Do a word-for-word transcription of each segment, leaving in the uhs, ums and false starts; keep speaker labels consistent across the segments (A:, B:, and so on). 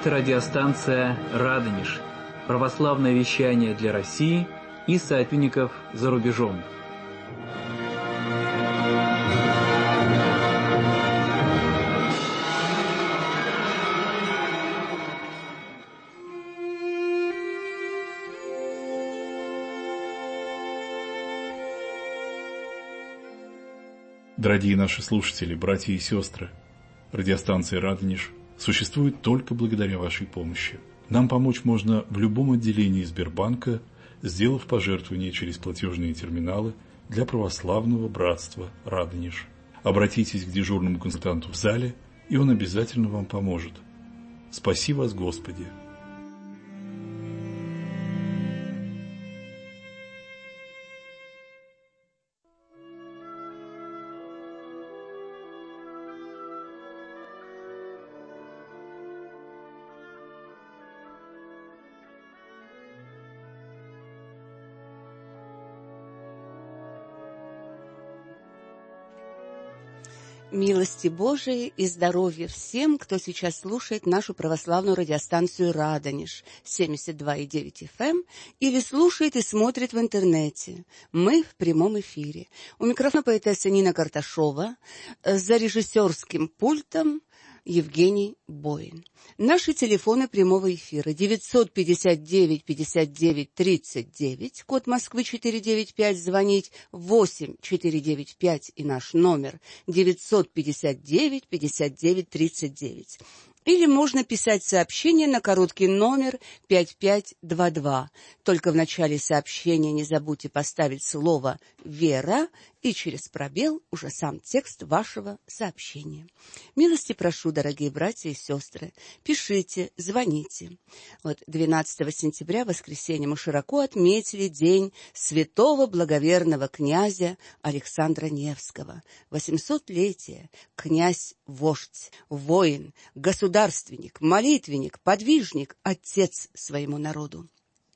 A: Это радиостанция «Радонеж», православное вещание для России и соотечественников за рубежом.
B: Дорогие наши слушатели, братья и сестры, радиостанция «Радонеж» существует только благодаря вашей помощи. Нам помочь можно в любом отделении Сбербанка, сделав пожертвование через платежные терминалы для православного братства «Радонеж». Обратитесь к дежурному консультанту в зале, и он обязательно вам поможет. Спаси вас, Господи!
C: Милости Божией и здоровья всем, кто сейчас слушает нашу православную радиостанцию «Радонеж» семьдесят два и девять эф эм или слушает и смотрит в интернете. Мы в прямом эфире. У микрофона поэтесса Нина Карташова, за режиссерским пультом Евгений Боин. Наши телефоны прямого эфира девятьсот пятьдесят девять пятьдесят девять тридцать девять, код Москвы четыреста девяносто пять, звонить восемь четыреста девяносто пять и наш номер девятьсот пятьдесят девять пятьдесят девять тридцать девять. Или можно писать сообщение на короткий номер пять пять два два. Только в начале сообщения не забудьте поставить слово «Вера» и через пробел уже сам текст вашего сообщения. Милости прошу, дорогие братья и сестры, пишите, звоните. Вот двенадцатого сентября, воскресенье, мы широко отметили день святого благоверного князя Александра Невского. восьмисотлетие. Князь-вождь, воин, государственник, молитвенник, подвижник, отец своему народу.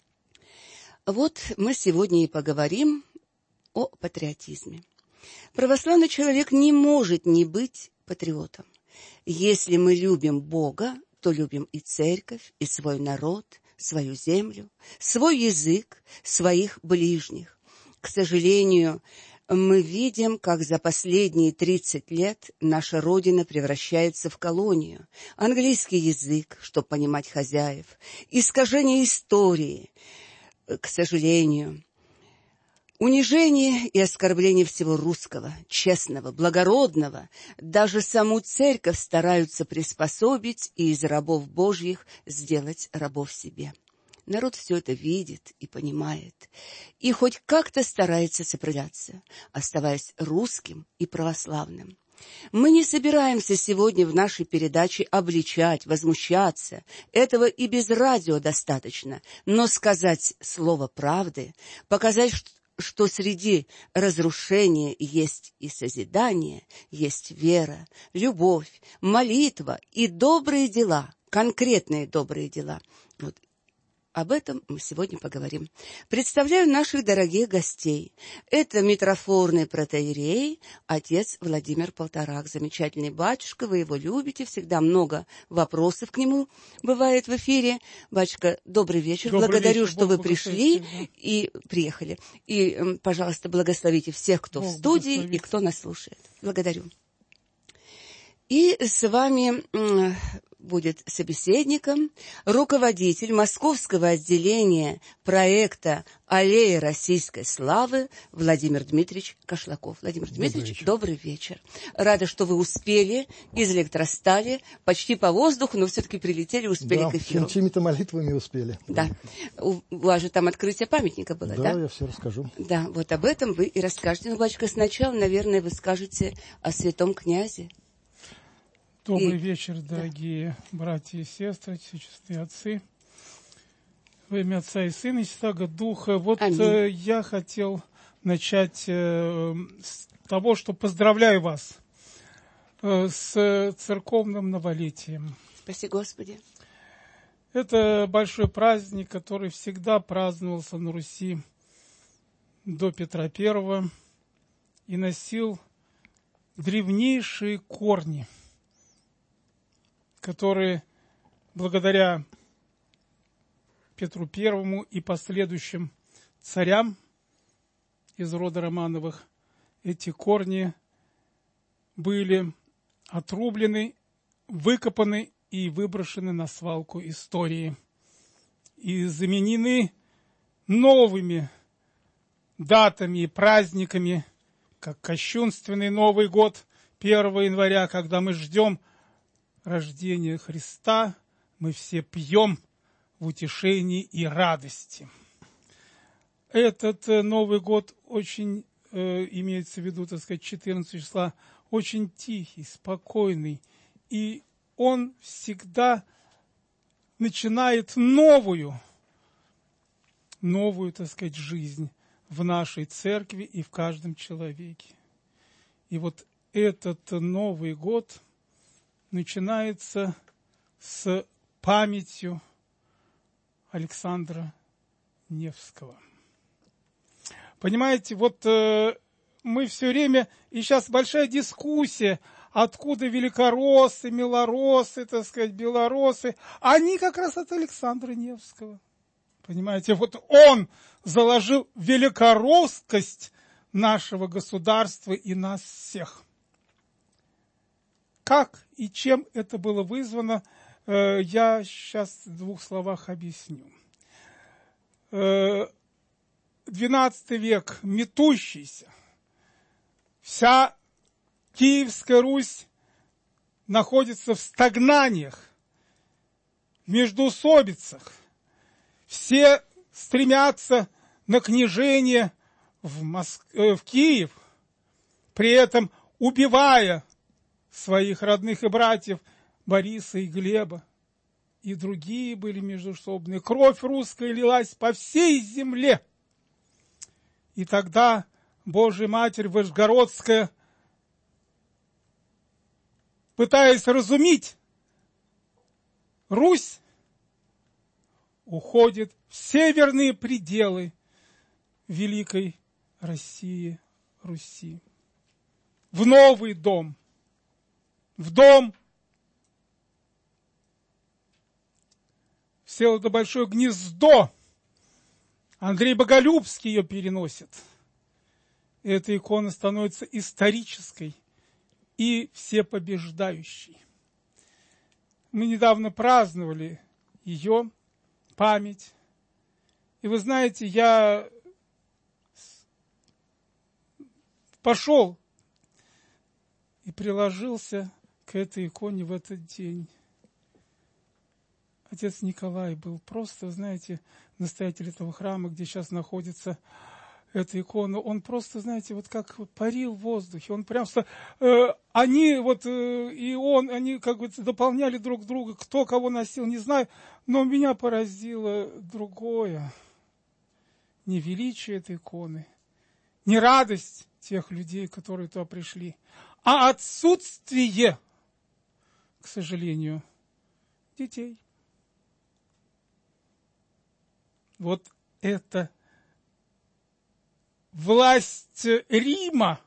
C: Вот мы сегодня и поговорим о патриотизме. Православный человек не может не быть патриотом. Если мы любим Бога, то любим и церковь, и свой народ, свою землю, свой язык, своих ближних. К сожалению, мы видим, как за последние тридцать лет наша Родина превращается в колонию. Английский язык, чтобы понимать хозяев, искажение истории, к сожалению, унижение и оскорбление всего русского, честного, благородного. Даже саму церковь стараются приспособить и из рабов Божьих сделать рабов себе. Народ все это видит и понимает, и хоть как-то старается сопротивляться, оставаясь русским и православным. Мы не собираемся сегодня в нашей передаче обличать, возмущаться. Этого и без радио достаточно. Но сказать слово правды, показать, что что среди разрушения есть и созидание, есть вера, любовь, молитва и добрые дела, конкретные добрые дела. Вот об этом мы сегодня поговорим. Представляю наших дорогих гостей. Это митрофорный протоиерей, отец Владимир Полторак. Замечательный батюшка, вы его любите, всегда много вопросов к нему бывает в эфире. Батюшка, добрый вечер. Добрый Благодарю, вечер. Что Бог вы пришли и приехали. И, пожалуйста, благословите всех, кто Бог в студии и кто нас слушает. Благодарю. И с вами будет собеседником руководитель московского отделения проекта «Аллея российской славы» Владимир Дмитриевич Кошлаков. Владимир Дмитриевич, добрый вечер. добрый вечер. Рада, что вы успели из электростали, почти по воздуху, но все-таки прилетели, успели
D: да,
C: к эфиру.
D: Да, чьими-то молитвами успели.
C: Да. да. У вас же там открытие памятника было, да?
D: Да, я все расскажу.
C: Да, вот об этом вы и расскажете. Ну, батюшка, сначала, наверное, вы скажете о святом князе.
E: Добрый
C: И...
E: вечер, дорогие да. братья и сестры, отечественные отцы. Во имя Отца и Сына и Святаго Духа. Вот э, я хотел начать э, с того, что поздравляю вас э, с церковным новолетием.
C: Спаси Господи.
E: Это большой праздник, который всегда праздновался на Руси до Петра Первого и носил древнейшие корни, которые благодаря Петру Первому и последующим царям из рода Романовых, эти корни были отрублены, выкопаны и выброшены на свалку истории и заменены новыми датами и праздниками, как кощунственный Новый год первого января, когда мы ждем рождения Христа, мы все пьем в утешении и радости. Этот Новый год очень, э, имеется в виду, так сказать, четырнадцатого числа, очень тихий, спокойный, и он всегда начинает новую, новую, так сказать, жизнь в нашей церкви и в каждом человеке. И вот этот Новый год начинается с памятью Александра Невского. Понимаете, вот э, мы все время, и сейчас большая дискуссия, откуда великороссы, малороссы, так сказать, белороссы, они как раз от Александра Невского. Понимаете, вот он заложил великороссскость нашего государства и нас всех. Как и чем это было вызвано, э, я сейчас в двух словах объясню. Э, двенадцатый век, метущийся, вся Киевская Русь находится в стагнаниях, в междоусобицах. Все стремятся на княжение в, Моск... э, в Киев, при этом убивая своих родных и братьев Бориса и Глеба. И другие были междоусобные. Кровь русская лилась по всей земле. И тогда Божья Матерь Вышгородская, пытаясь разумить Русь, уходит в северные пределы великой России, Руси, в новый дом, в дом Всеволода Большое Гнездо. Андрей Боголюбский ее переносит. Эта икона становится исторической и всепобеждающей. Мы недавно праздновали ее память. И вы знаете, я пошел и приложился к этой иконе в этот день. Отец Николай был просто, знаете, настоятель этого храма, где сейчас находится эта икона. Он просто, знаете, вот как парил в воздухе. Он прям, э, они вот, э, и он, они как бы дополняли друг друга. Кто кого носил, не знаю. Но меня поразило другое. Не величие этой иконы, не радость тех людей, которые туда пришли, а отсутствие, к сожалению, детей. Вот это власть Рима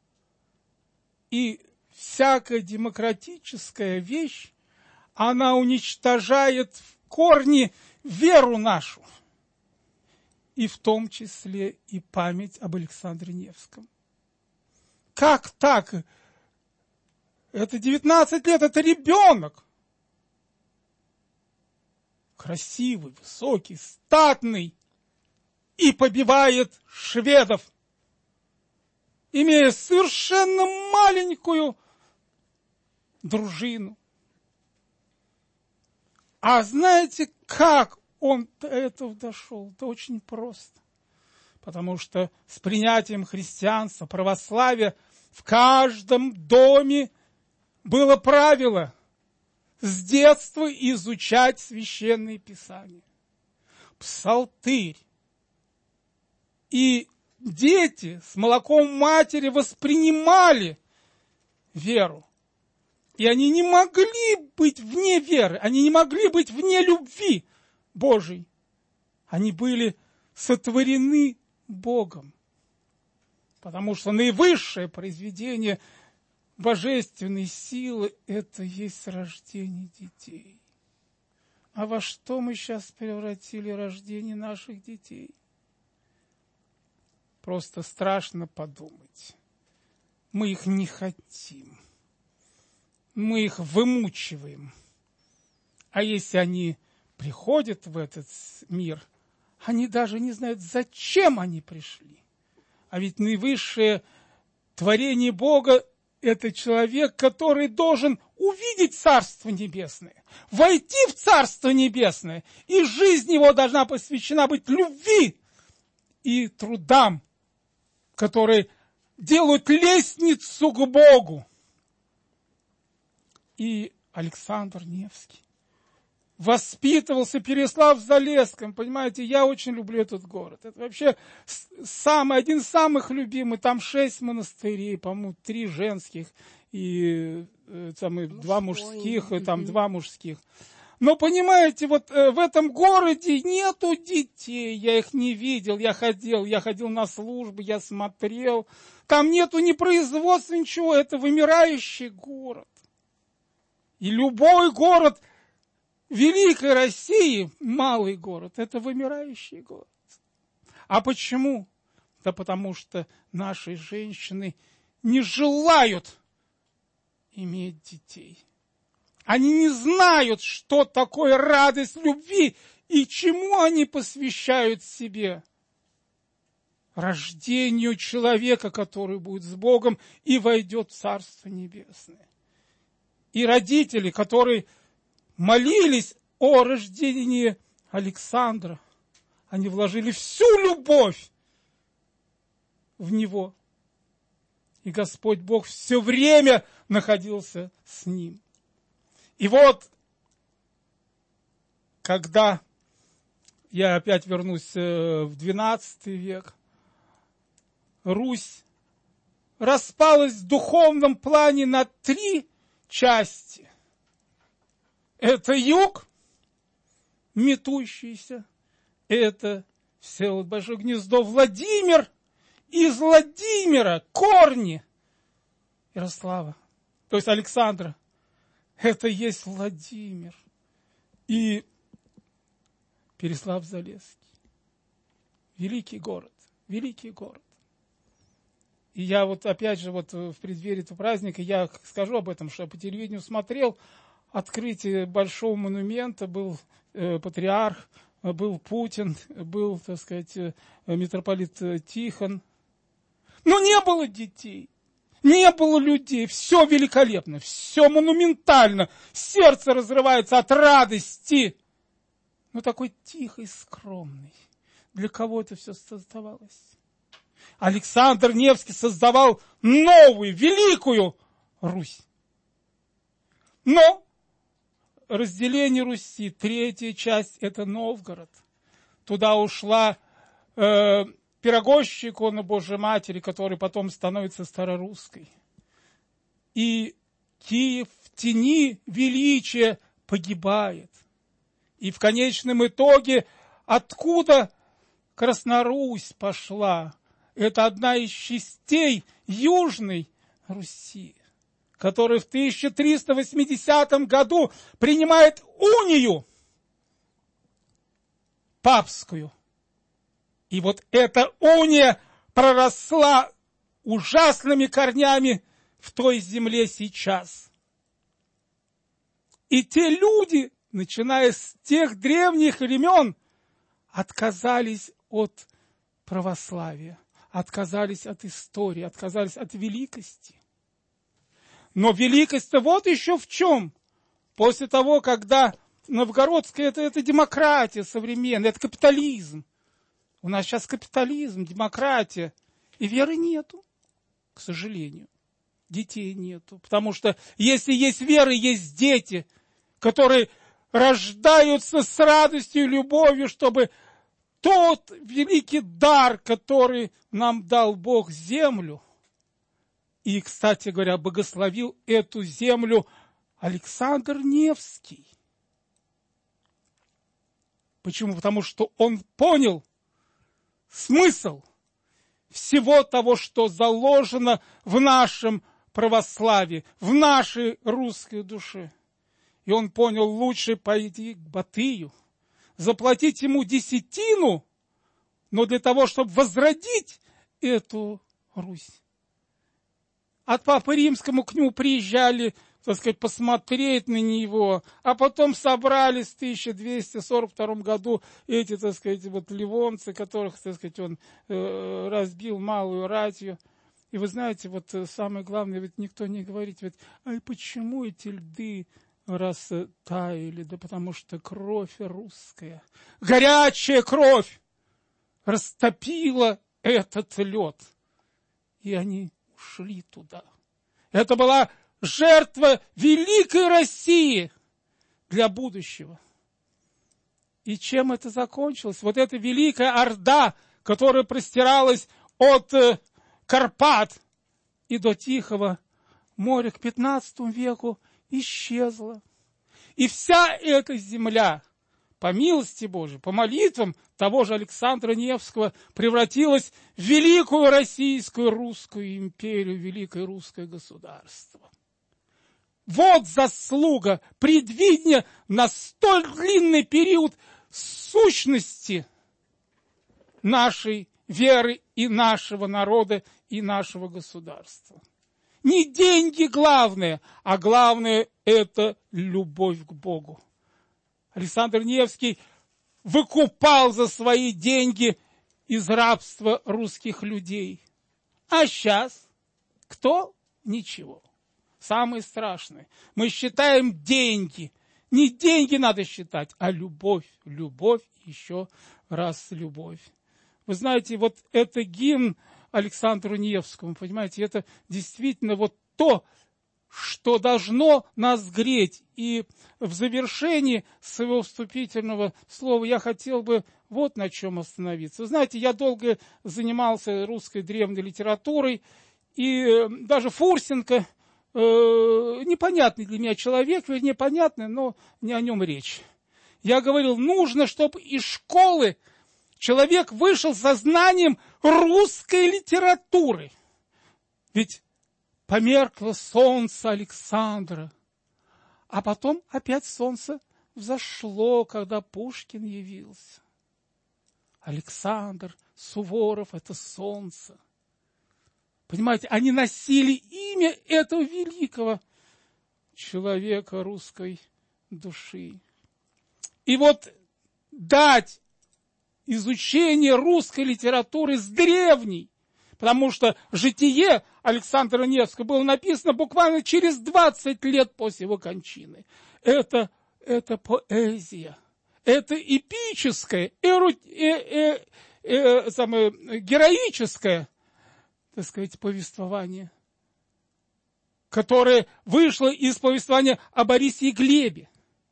E: и всякая демократическая вещь, она уничтожает в корне веру нашу, и в том числе и память об Александре Невском. Как так? Это девятнадцать лет, это ребенок. Красивый, высокий, статный, и побивает шведов, имея совершенно маленькую дружину. А знаете, как он до этого дошел? Это очень просто. Потому что с принятием христианства, православия в каждом доме было правило с детства изучать священные писания. Псалтырь. И дети с молоком матери воспринимали веру. И они не могли быть вне веры, они не могли быть вне любви Божией. Они были сотворены Богом. Потому что наивысшее произведение божественной силы – это есть рождение детей. А во что мы сейчас превратили рождение наших детей? Просто страшно подумать. Мы их не хотим. Мы их вымучиваем. А если они приходят в этот мир, они даже не знают, зачем они пришли. А ведь наивысшее творение Бога – это человек, который должен увидеть Царство Небесное, войти в Царство Небесное, и жизнь его должна посвящена быть любви и трудам, которые делают лестницу к Богу. И Александр Невский воспитывался в Переславле-Залесском. Понимаете, я очень люблю этот город. Это вообще самый, один из самых любимых. Там шесть монастырей, по-моему, три женских и там, и два мужских, и там два мужских. Но, понимаете, вот э, в этом городе нету детей, я их не видел, я ходил, я ходил на службы, я смотрел. Там нету ни производства, ничего, это вымирающий город. И любой город Великой России, малый город, это вымирающий город. А почему? Да потому что наши женщины не желают иметь детей. Они не знают, что такое радость любви и чему они посвящают себе. Рождению человека, который будет с Богом и войдет в Царство Небесное. И родители, которые молились о рождении Александра, они вложили всю любовь в него. И Господь Бог все время находился с ним. И вот, когда я опять вернусь в двенадцатый век, Русь распалась в духовном плане на три части. Это юг, метущийся, это Всеволод Большое Гнездо, Владимир, из Владимира корни Ярослава, то есть Александра. Это есть Владимир и Переславль-Залесский. Великий город, великий город. И я вот опять же вот в преддверии этого праздника я скажу об этом, что я по телевидению смотрел открытие большого монумента, был э, патриарх, был Путин, был, так сказать, э, митрополит Тихон. Но не было детей. Не было людей, все великолепно, все монументально, сердце разрывается от радости. Но такой тихий, скромный. Для кого это все создавалось? Александр Невский создавал новую, великую Русь. Но разделение Руси, третья часть, это Новгород. Туда ушла э, Пирогощая икона Божьей Матери, которая потом становится старорусской. И Киев в тени величия погибает. И в конечном итоге, откуда Краснорусь пошла? Это одна из частей Южной Руси, которая в тысяча триста восьмидесятом году принимает унию папскую. И вот эта уния проросла ужасными корнями в той земле сейчас. И те люди, начиная с тех древних времен, отказались от православия, отказались от истории, отказались от великости. Но великость-то вот еще в чем. После того, когда новгородская это, это демократия современная, это капитализм. У нас сейчас капитализм, демократия. И веры нету, к сожалению. Детей нету. Потому что если есть вера, есть дети, которые рождаются с радостью и любовью, чтобы тот великий дар, который нам дал Бог, землю, и, кстати говоря, благословил эту землю Александр Невский. Почему? Потому что он понял смысл всего того, что заложено в нашем православии, в нашей русской душе. И он понял, лучше пойти к Батыю, заплатить ему десятину, но для того, чтобы возродить эту Русь. От Папы Римскому к нему приезжали, так сказать, посмотреть на него, а потом собрались в тысяча двести сорок втором году эти, так сказать, вот ливонцы, которых, так сказать, он э, разбил малую ратью. И вы знаете, вот самое главное, ведь никто не говорит, ведь, ай, почему эти льды растаяли? Да потому что кровь русская, горячая кровь растопила этот лед. И они ушли туда. Это была жертва великой России для будущего. И чем это закончилось? Вот эта великая орда, которая простиралась от э, Карпат и до Тихого моря к пятнадцатому веку, исчезла. И вся эта земля, по милости Божией, по молитвам того же Александра Невского, превратилась в великую российскую русскую империю, великое русское государство. Вот заслуга предвидения на столь длинный период сущности нашей веры и нашего народа, и нашего государства. Не деньги главное, а главное – это любовь к Богу. Александр Невский выкупал за свои деньги из рабства русских людей. А сейчас кто? Ничего. Самое страшное. Мы считаем деньги. Не деньги надо считать, а любовь. Любовь, еще раз любовь. Вы знаете, вот это гимн Александру Невскому, понимаете, это действительно вот то, что должно нас греть. И в завершении своего вступительного слова я хотел бы вот на чем остановиться. Вы знаете, я долго занимался русской древней литературой, и даже Фурсенко, э, непонятный для меня человек, вернее, понятный, но не о нем речь. Я говорил, нужно, чтобы из школы человек вышел со знанием русской литературы. Ведь померкло солнце Александра, а потом опять солнце взошло, когда Пушкин явился. Александр, Суворов – это солнце. Понимаете, они носили имя этого великого человека русской души. И вот дать изучение русской литературы с древней, потому что житие Александра Невского было написано буквально через двадцать лет после его кончины. Это, это поэзия, это эпическое, эру, э, э, э, самое, героическое, так сказать, повествование, которое вышло из повествования о Борисе и Глебе.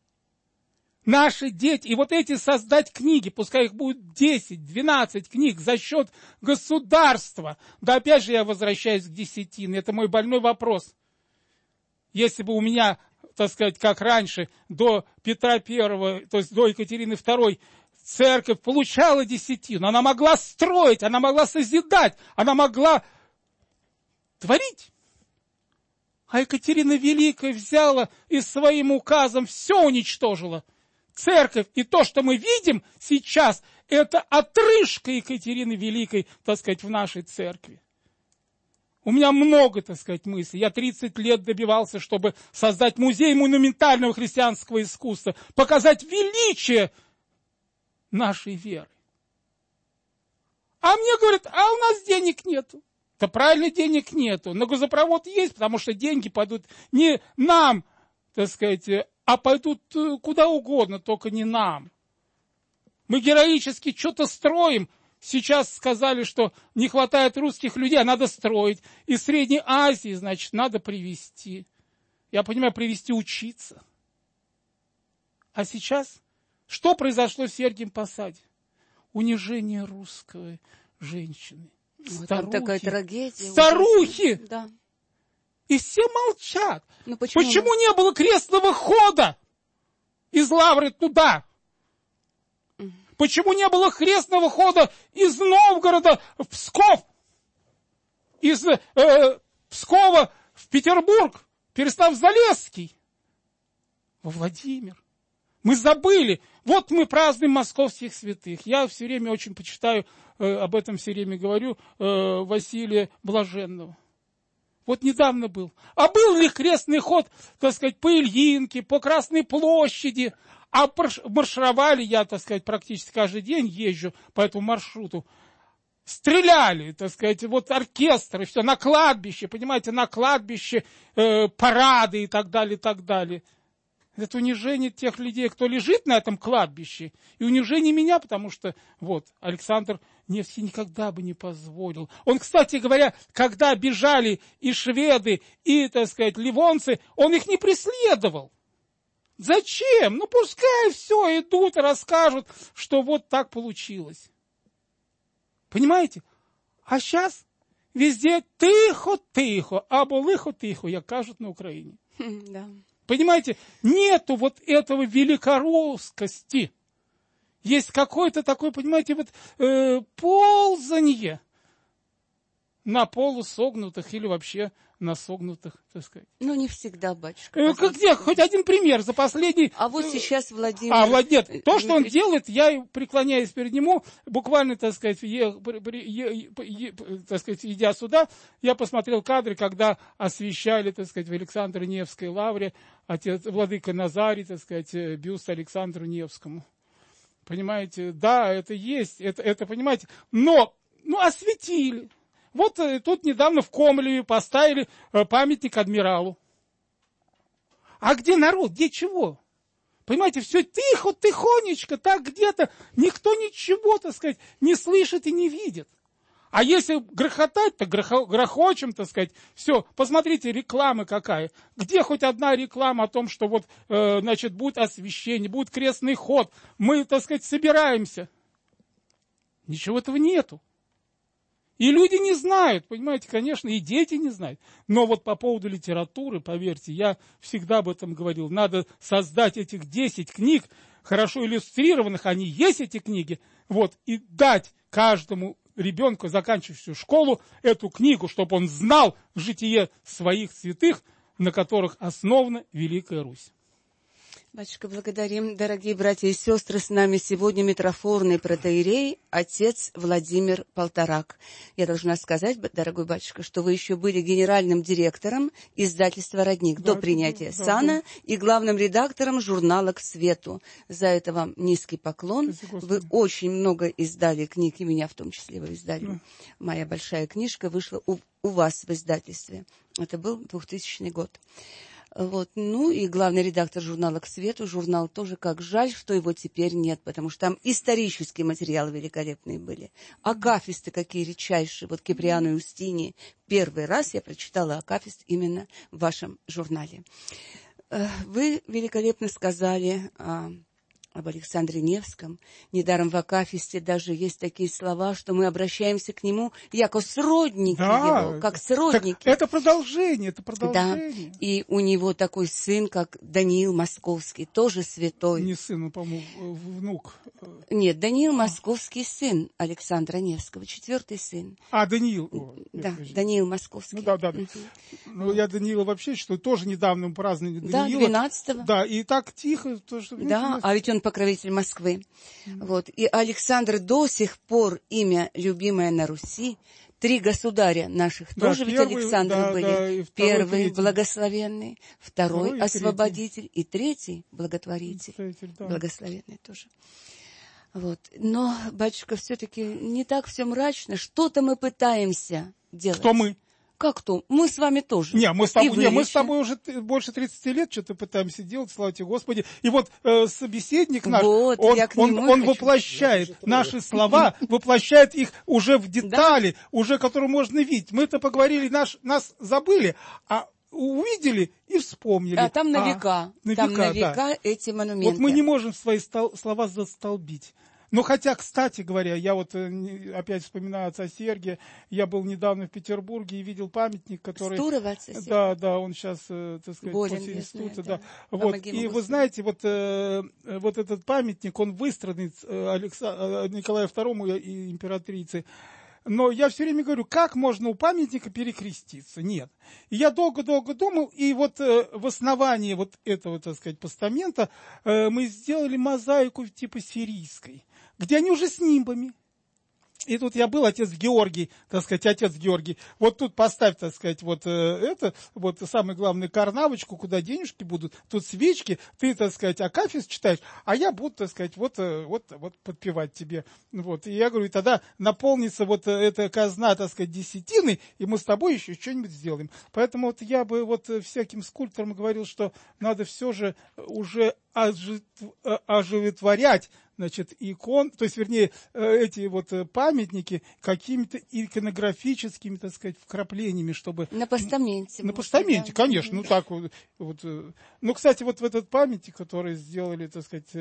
E: Наши дети, и вот эти создать книги, пускай их будет десять-двенадцать книг за счет государства. Да опять же я возвращаюсь к десятине, это мой больной вопрос. Если бы у меня, так сказать, как раньше, до Петра Первого, то есть до Екатерины Второй, церковь получала десятину, она могла строить, она могла созидать, она могла творить. А Екатерина Великая взяла и своим указом все уничтожила. Церковь и то, что мы видим сейчас, это отрыжка Екатерины Великой, так сказать, в нашей церкви. У меня много, так сказать, мыслей. Я тридцать лет добивался, чтобы создать музей монументального христианского искусства, показать величие нашей веры. А мне говорят, а у нас денег нету. Да правильно, денег нету. Но газопровод есть, потому что деньги пойдут не нам, так сказать, а пойдут куда угодно, только не нам. Мы героически что-то строим. Сейчас сказали, что не хватает русских людей, а надо строить. Из Средней Азии, значит, надо привезти. Я понимаю, привезти учиться. А сейчас что произошло в Сергиевом Посаде? Унижение русской женщины.
C: Вот там такая трагедия.
E: Старухи!
C: Да.
E: И все молчат.
C: Ну, почему?
E: Почему не было крестного хода из Лавры туда? Mm. Почему не было крестного хода из Новгорода в Псков? Из э, Пскова в Петербург, Переслав-Залесский? во Владимир. Мы забыли. Вот мы празднуем московских святых. Я все время очень почитаю, э, об этом все время говорю, э, Василия Блаженного. Вот недавно был. А был ли крестный ход, так сказать, по Ильинке, по Красной площади? А маршировали, я, так сказать, практически каждый день езжу по этому маршруту. Стреляли, так сказать, вот оркестры, все на кладбище, понимаете, на кладбище, э, парады и так далее, и так далее. Это унижение тех людей, кто лежит на этом кладбище, и унижение меня, потому что, вот, Александр Невский никогда бы не позволил. Он, кстати говоря, когда бежали и шведы, и, так сказать, ливонцы, он их не преследовал. Зачем? Ну, пускай все идут и расскажут, что вот так получилось. Понимаете? А сейчас везде тихо-тихо, або лихо-тихо, як кажут на Украине.
C: Да.
E: Понимаете, нету вот этого великорусскости. Есть какое-то такое, понимаете, вот э, ползанье на полусогнутых или вообще на согнутых, так сказать.
C: Ну, не всегда, батюшка.
E: Э, где? Хоть один пример за последний...
C: А вот сейчас Владимир...
E: А, Влад... Нет, то, что он делает, я преклоняюсь перед нему, буквально, так сказать, е... Е... Е... так сказать, идя сюда, я посмотрел кадры, когда освещали, так сказать, в Александре Невской лавре отец, владыка Назарий, так сказать, бюст Александру Невскому. Понимаете, да, это есть, это, это понимаете, но, ну, осветили. Вот тут недавно в Комлеве поставили памятник адмиралу. А где народ, где чего? Понимаете, все тихо, тихонечко, так где-то, никто ничего, так сказать, не слышит и не видит. А если грохотать, то грохо, грохочем, так сказать, все, посмотрите, реклама какая. Где хоть одна реклама о том, что вот, э, значит, будет освещение, будет крестный ход, мы, так сказать, собираемся. Ничего этого нету. И люди не знают, понимаете, конечно, и дети не знают. Но вот по поводу литературы, поверьте, я всегда об этом говорил, надо создать этих десять книг, хорошо иллюстрированных, они есть эти книги, вот, и дать каждому ребенку, заканчивающему школу, эту книгу, чтобы он знал житие своих святых, на которых основана Великая Русь.
C: Батюшка, благодарим, дорогие братья и сестры, с нами сегодня митрофорный протоиерей, отец Владимир Полторак. Я должна сказать, дорогой батюшка, что вы еще были генеральным директором издательства «Родник» да, до принятия да, сана да. и главным редактором журнала «К свету». За это вам низкий поклон. Вы очень много издали книг, и меня в том числе вы издали. Да. Моя большая книжка вышла у, у вас в издательстве. Это был двухтысячный год. Вот. Ну и главный редактор журнала «К свету». Журнал тоже, как жаль, что его теперь нет, потому что там исторические материалы великолепные были. Акафисты какие редчайшие. Вот Киприану и Устинии. Первый раз я прочитала акафист именно в вашем журнале. Вы великолепно сказали об Александре Невском. Недаром в акафисте даже есть такие слова, что мы обращаемся к нему как сродники да, его, как сродники.
E: Это продолжение, это продолжение.
C: Да, и у него такой сын, как Даниил Московский, тоже святой.
E: Не сын, по-моему, внук.
C: Нет, Даниил Московский сын Александра Невского, четвертый сын.
E: А, Даниил. О,
C: да, нет, Даниил Московский.
E: Ну, да, да, да. Ну, я Даниила вообще считаю, тоже недавно мы праздновали Даниила.
C: Да, двенадцатого.
E: Да, и так тихо. То, что,
C: да, а ведь он покровитель Москвы. Mm-hmm. Вот. И Александр до сих пор имя любимое на Руси. Три государя наших да, тоже первый, ведь Александры да, были. Да, и второй, первый третий. Благословенный, второй, второй освободитель и третий благотворитель. Третий, да. Благословенный тоже. Вот. Но, батюшка, все-таки не так все мрачно. Что-то мы пытаемся делать.
E: Кто мы?
C: Как то? Мы с вами тоже.
E: Не, мы с тобой, не, мы с тобой уже больше тридцати лет что-то пытаемся делать, слава тебе, Господи. И вот э, собеседник наш, вот, он, он, он воплощает наши слова, воплощает их уже в детали, да? уже которые можно видеть. Мы-то поговорили, наш, нас забыли, а увидели и вспомнили.
C: А там на века, а, на там века, на века да. эти монументы.
E: Вот мы не можем свои стол, слова застолбить. Ну, хотя, кстати говоря, я вот опять вспоминаю отца Сергия, я был недавно в Петербурге и видел памятник, который...
C: Стурова отца Сергия.
E: Да, да, он сейчас, так сказать,
C: болен,
E: после института,
C: знаю,
E: да. да. Вот. И вы знаете, вот, вот этот памятник, он выстроен Александру Николаю второму и императрице. но я все время говорю, как можно у памятника перекреститься? Нет. И я долго-долго думал, и вот э, в основании вот этого, так сказать, постамента э, мы сделали мозаику типа сирийской, где они уже с нимбами. И тут я был, отец Георгий, так сказать, отец Георгий. Вот тут поставь, так сказать, вот э, это, вот самое главное, карнавочку, куда денежки будут. Тут свечки, ты, так сказать, акафист читаешь, а я буду, так сказать, вот, э, вот, вот подпевать тебе. Вот. И я говорю, и тогда наполнится вот эта казна, так сказать, десятины, и мы с тобой еще что-нибудь сделаем. Поэтому вот я бы вот всяким скульпторам говорил, что надо все же уже оживотворять, значит, икон, то есть, вернее, эти вот памятники какими-то иконографическими, так сказать, вкраплениями, чтобы...
C: На постаменте.
E: На постаменте, да? Конечно, ну так вот, вот. Ну, кстати, вот в этот памятник, который сделали, так сказать,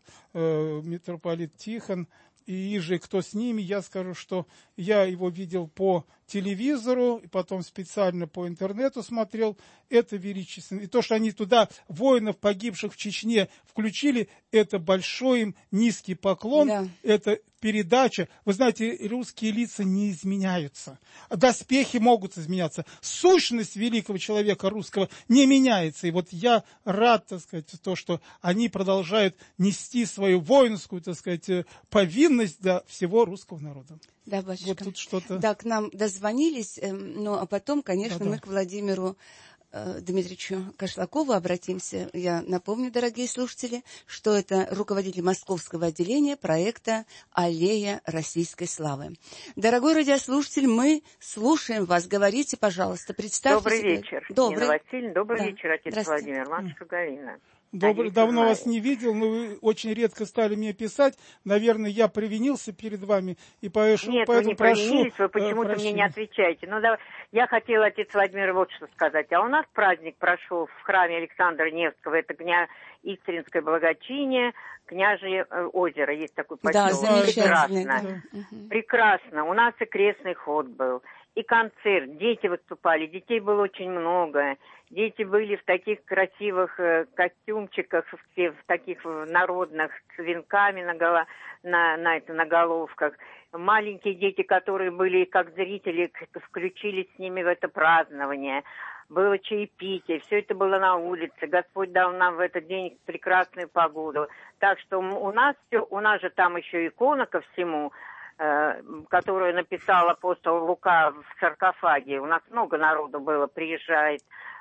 E: митрополит Тихон и иже кто с ними, я скажу, что я его видел по телевизору, и потом специально по интернету смотрел, это величественно. И то, что они туда воинов, погибших в Чечне, включили, это большой им низкий поклон, да. Это передача. Вы знаете, русские лица не изменяются. Доспехи могут изменяться. Сущность великого человека русского не меняется. И вот я рад, так сказать, то, что они продолжают нести свою воинскую, так сказать, повинность для всего русского народа.
C: Да, батюшка.
E: Вот тут что-то...
C: Да, к нам дозвонились, ну, а потом, конечно, да, да. мы к Владимиру э, Дмитриевичу Кошлакову обратимся. Я напомню, дорогие слушатели, что это руководитель московского отделения проекта «Аллея российской славы». Дорогой радиослушатель, мы слушаем вас. Говорите, пожалуйста, представьте
F: Добрый
C: себе.
F: вечер,
C: Добрый.
F: Нина Васильевна. Добрый
C: да.
F: вечер, отец Владимир. Матушка Галина.
E: Добрый, давно вас не видел, но вы очень редко стали мне писать. Наверное, я провинился перед вами, и поэтому,
F: Нет,
E: поэтому
F: вы не
E: прошу,
F: провинились, вы почему-то
E: э,
F: мне не отвечаете. Ну, да, я хотела, отец Владимир, вот что сказать. А у нас праздник прошел в храме Александра Невского, это кня... Истринское благочиние, Княжье озеро, есть такой поселок.
C: Да, замечательно.
F: Прекрасно. Да. Прекрасно. У нас и крестный ход был, и концерт, дети выступали, детей было очень много. Дети были в таких красивых э, костюмчиках, в, в таких народных, с венками на, голо, на, на, это, на головках. Маленькие дети, которые были как зрители, включились с ними в это празднование. Было чаепитие, все это было на улице. Господь дал нам в этот день прекрасную погоду. Так что у нас все, у нас же там еще икона ко всему, э, которую написал апостол Лука в саркофаге. У нас много народу было, приезжает.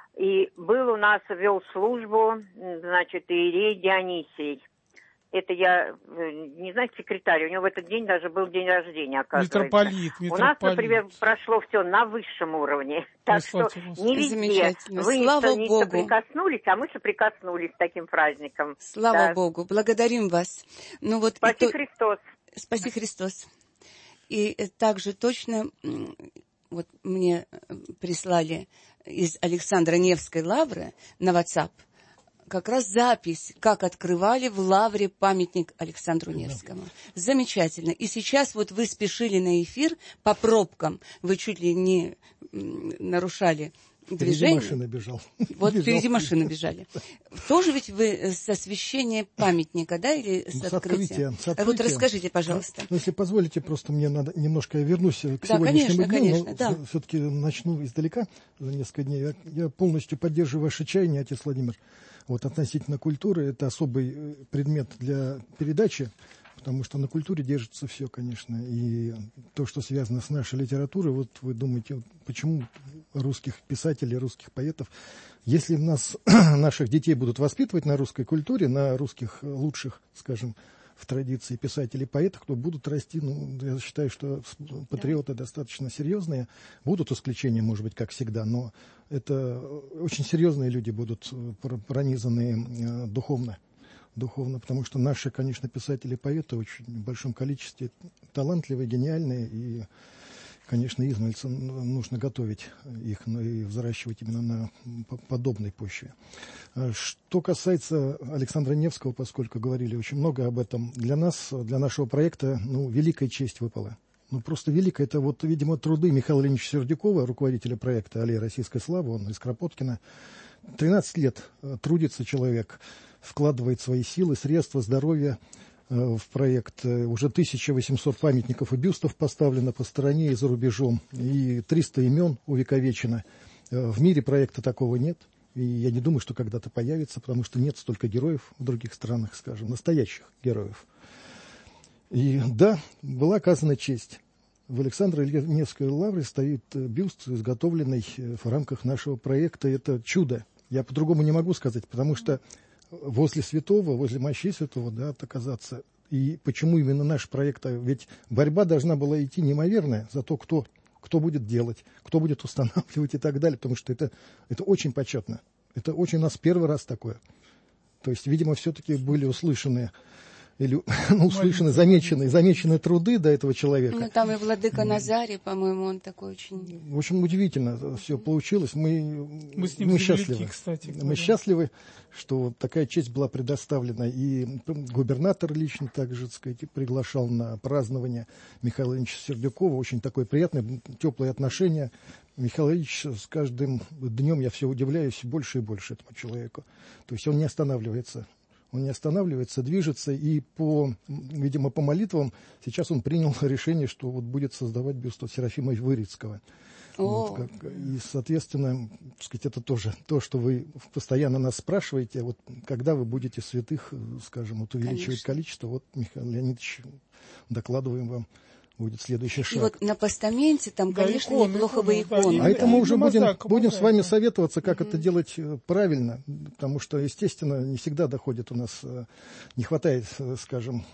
F: И был у нас, вел службу, значит, иерей Дионисий. Это я, не знаю, секретарь, у него в этот день даже был день рождения, оказывается.
E: Митрополит, митрополит.
F: У нас, например, прошло все на высшем уровне. Так что не везде вы не соприкоснулись, а мы соприкоснулись с таким праздником.
C: Слава да. Богу, благодарим вас. Ну, вот
F: Спаси
C: то...
F: Христос.
C: Спаси Христос. И также точно вот мне прислали из Александра Невской лавры на WhatsApp как раз запись, как открывали в лавре памятник Александру Невскому. Замечательно. И сейчас вот вы спешили на эфир по пробкам, вы чуть ли не нарушали движение.
D: Впереди машина бежал.
C: Вот
D: бежал.
C: Впереди машины бежали. Тоже ведь вы с освящения памятника, да, или с,
D: с
C: открытия?
D: С открытия.
C: Вот расскажите, пожалуйста.
D: Ну, если позволите, просто мне надо немножко я вернусь к
C: да,
D: сегодняшнему
C: конечно,
D: дню,
C: конечно,
D: но
C: да.
D: все-таки начну издалека за несколько дней. Я, я полностью поддерживаю ваше чаяние, отец Владимир. Вот относительно культуры, это особый предмет для передачи, потому что на культуре держится все, конечно. И то, что связано с нашей литературой, вот вы думаете, почему русских писателей, русских поэтов, если нас, наших детей будут воспитывать на русской культуре, на русских лучших, скажем, в традиции писателей, поэтов, кто будут расти, ну, я считаю, что патриоты достаточно серьезные, будут исключения, может быть, как всегда, но это очень серьезные люди будут пронизанные духовно, духовно, потому что наши, конечно, писатели, поэты в очень большом количестве талантливые, гениальные, и, конечно, измальцам нужно готовить их, но и взращивать именно на подобной почве. Что касается Александра Невского, поскольку говорили очень много об этом, для нас, для нашего проекта, ну, великая честь выпала. Ну, просто великая. Это вот, видимо, труды Михаила Ильича Сердюкова, руководителя проекта «Аллея российской славы», он из Кропоткина. тринадцать лет трудится человек, вкладывает свои силы, средства, здоровье, в проект. Уже тысяча восемьсот памятников и бюстов поставлено по стране и за рубежом, и триста имен увековечено. В мире проекта такого нет, и я не думаю, что когда-то появится, потому что нет столько героев в других странах, скажем, настоящих героев. И да, была оказана честь. В Александро-Невской Невской лавре стоит бюст, изготовленный в рамках нашего проекта. Это чудо. Я по-другому не могу сказать, потому что возле святого, возле мощей святого, да, оказаться. И почему именно наш проект? Ведь борьба должна была идти неимоверная за то, кто, кто будет делать, кто будет устанавливать и так далее, потому что это, это очень почетно. Это очень у нас первый раз такое. То есть, видимо, все-таки были услышаны или ну, услышаны, замечены, замечены труды до этого человека.
C: Ну, там и владыка Назарий, по-моему, он такой очень...
D: В общем, удивительно все получилось. Мы,
E: мы, с ним
D: мы счастливы.
E: велики, кстати,
D: мы счастливы, что такая честь была предоставлена. И губернатор лично также, так сказать, приглашал на празднование Михаила Ильича Сердюкова. Очень такое приятное, теплое отношение. Михаил Ильич, с каждым днем я все удивляюсь больше и больше этому человеку. То есть он не останавливается. Он не останавливается, движется, и по, видимо, по молитвам сейчас он принял решение, что вот будет создавать бюст от Серафима Вырицкого. Вот, как, и, соответственно, так сказать, это тоже то, что вы постоянно нас спрашиваете, вот когда вы будете святых, скажем, вот увеличивать Конечно. количество, вот, Михаил Леонидович, докладываем вам. Будет следующий шаг.
C: И вот на постаменте там, да, конечно, иконы, неплохо бы иконы.
D: Да, а это мы уже будем, будем с вами советоваться, как mm-hmm. это делать правильно, потому что, естественно, не всегда доходит у нас, не хватает, скажем,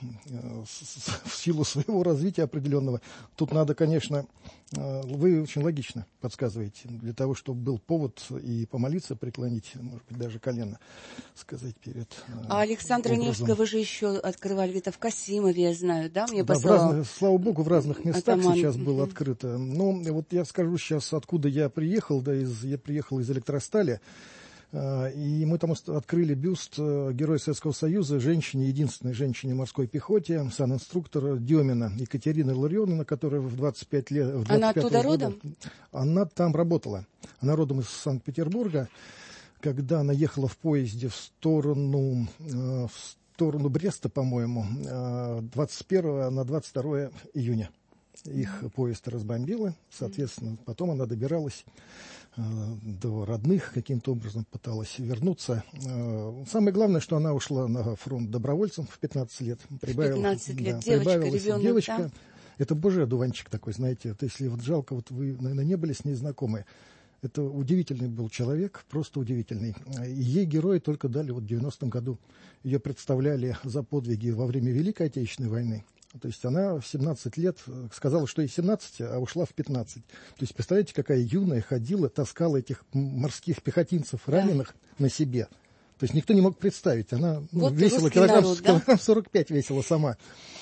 D: в силу своего развития определенного. Тут надо, конечно, вы очень логично подсказываете, для того, чтобы был повод и помолиться, преклонить, может быть, даже колено, сказать перед
C: А Александра Невская вы же еще открывали где-то в Касимове, я знаю, да? Мне
D: да,
C: послал...
D: разных, слава богу, в разных местах
C: Атаман.
D: Сейчас было открыто. Ну, вот я скажу сейчас, откуда я приехал, да, из, я приехал из Электростали, э, и мы там открыли бюст э, Героя Советского Союза, женщине, единственной женщине морской пехоте, сан-инструктора Демина Екатерины Ларионовны, которая в двадцать пять лет... В
C: Она оттуда
D: года,
C: родом?
D: Она там работала. Она родом из Санкт-Петербурга. Когда она ехала в поезде в сторону... Э, в сторону Бреста, по-моему, двадцать первого на двадцать второе июня. Их поезд разбомбило, соответственно, потом она добиралась до родных, каким-то образом пыталась вернуться. Самое главное, что она ушла на фронт добровольцем в пятнадцать лет. Прибавила,
C: пятнадцать лет,
D: да,
C: девочка, ребенок,
D: девочка.
C: Да?
D: Это божий одуванчик такой, знаете. Вот если вот жалко, вот вы, наверное, не были с ней знакомы. Это удивительный был человек, просто удивительный. Ей герои только дали вот в девяностом году. Ее представляли за подвиги во время Великой Отечественной войны. То есть она в семнадцать лет сказала, что ей семнадцать, а ушла в пятнадцать. То есть представляете, какая юная ходила, таскала этих морских пехотинцев раненых да. на себе. То есть никто не мог представить. Она
C: вот
D: ну, весила килограмм,
C: народ,
D: килограмм
C: да?
D: сорок пять весила сама.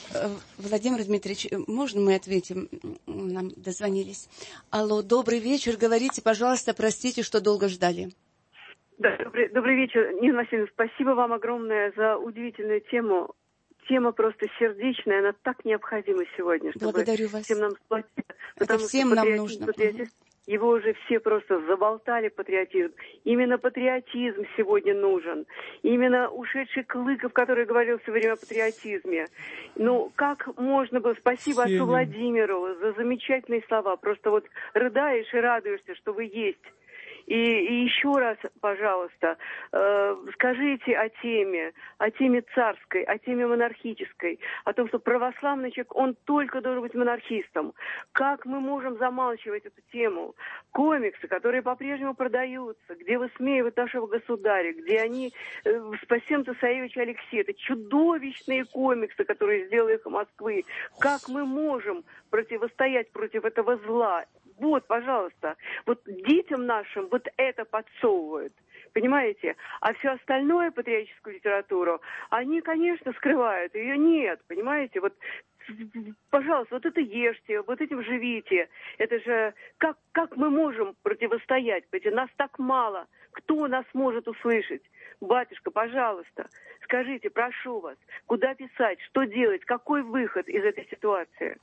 C: Владимир Дмитриевич, можно мы ответим? Нам дозвонились. Алло, добрый вечер. Говорите, пожалуйста, простите, что долго ждали.
G: Да, добрый, добрый вечер, Нина Васильевна. Спасибо вам огромное за удивительную тему. Тема просто сердечная, она так необходима сегодня, чтобы
C: Благодарю вас.
G: всем нам сплотиться.
C: Это всем нам нужно.
G: Патриотизм, его уже все просто заболтали, патриотизм. Именно патриотизм сегодня нужен. Именно ушедший Клыков, который говорил все время о патриотизме. Ну, как можно было... Спасибо отцу Владимиру за замечательные слова. Просто вот рыдаешь и радуешься, что вы есть. И, и еще раз, пожалуйста, э, скажите о теме, о теме царской, о теме монархической, о том, что православный человек, он только должен быть монархистом. Как мы можем замалчивать эту тему? Комиксы, которые по-прежнему продаются, где высмеивают нашего государя, где они э, «Спасем цесаревича Алексея». Это чудовищные комиксы, которые сделали их Москвы. Как мы можем противостоять против этого зла? Вот, пожалуйста, вот детям нашим вот это подсовывают, понимаете? А все остальное, патриотическую литературу, они, конечно, скрывают, ее нет, понимаете? Вот, пожалуйста, вот это ешьте, вот этим живите. Это же, как, как мы можем противостоять? Понимаете? Нас так мало, кто нас может услышать? Батюшка, пожалуйста, скажите, прошу вас, куда писать, что делать, какой выход из этой ситуации?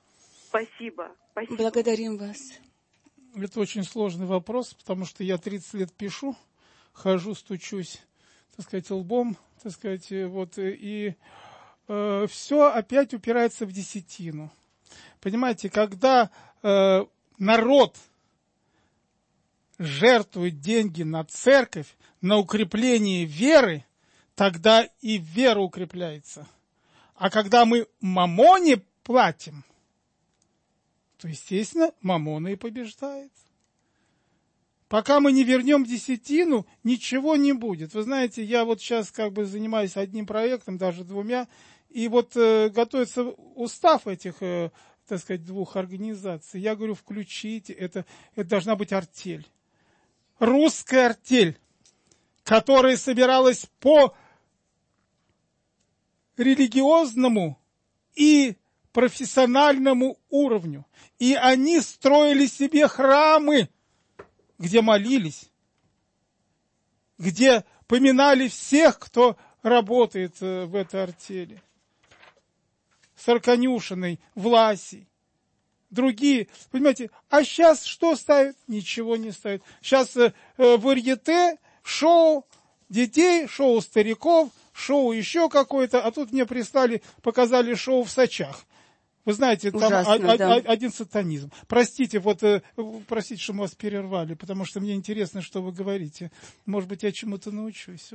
G: Спасибо. Спасибо.
C: Благодарим вас.
E: Это очень сложный вопрос, потому что я тридцать лет пишу, хожу, стучусь, так сказать, лбом, так сказать, вот, и э, все опять упирается в десятину. Понимаете, когда э, народ жертвует деньги на церковь, на укрепление веры, тогда и вера укрепляется. А когда мы мамоне платим, то, естественно, мамона и побеждает. Пока мы не вернем десятину, ничего не будет. Вы знаете, я вот сейчас как бы занимаюсь одним проектом, даже двумя, и вот э, готовится устав этих, э, так сказать, двух организаций. Я говорю, включите, это, это должна быть артель. Русская артель, которая собиралась по религиозному и профессиональному уровню. И они строили себе храмы, где молились, где поминали всех, кто работает в этой артели. Сороконюшиной, Власей, другие. Понимаете, а сейчас что ставят? Ничего не ставят. Сейчас э, варьете, шоу детей, шоу стариков, шоу еще какое-то, а тут мне прислали, показали шоу в Сочах. Вы знаете, там Ужасно, а, да. а, один сатанизм. Простите, вот, э, простите, что мы вас перервали, потому что мне интересно, что вы говорите. Может быть, я чему-то научусь.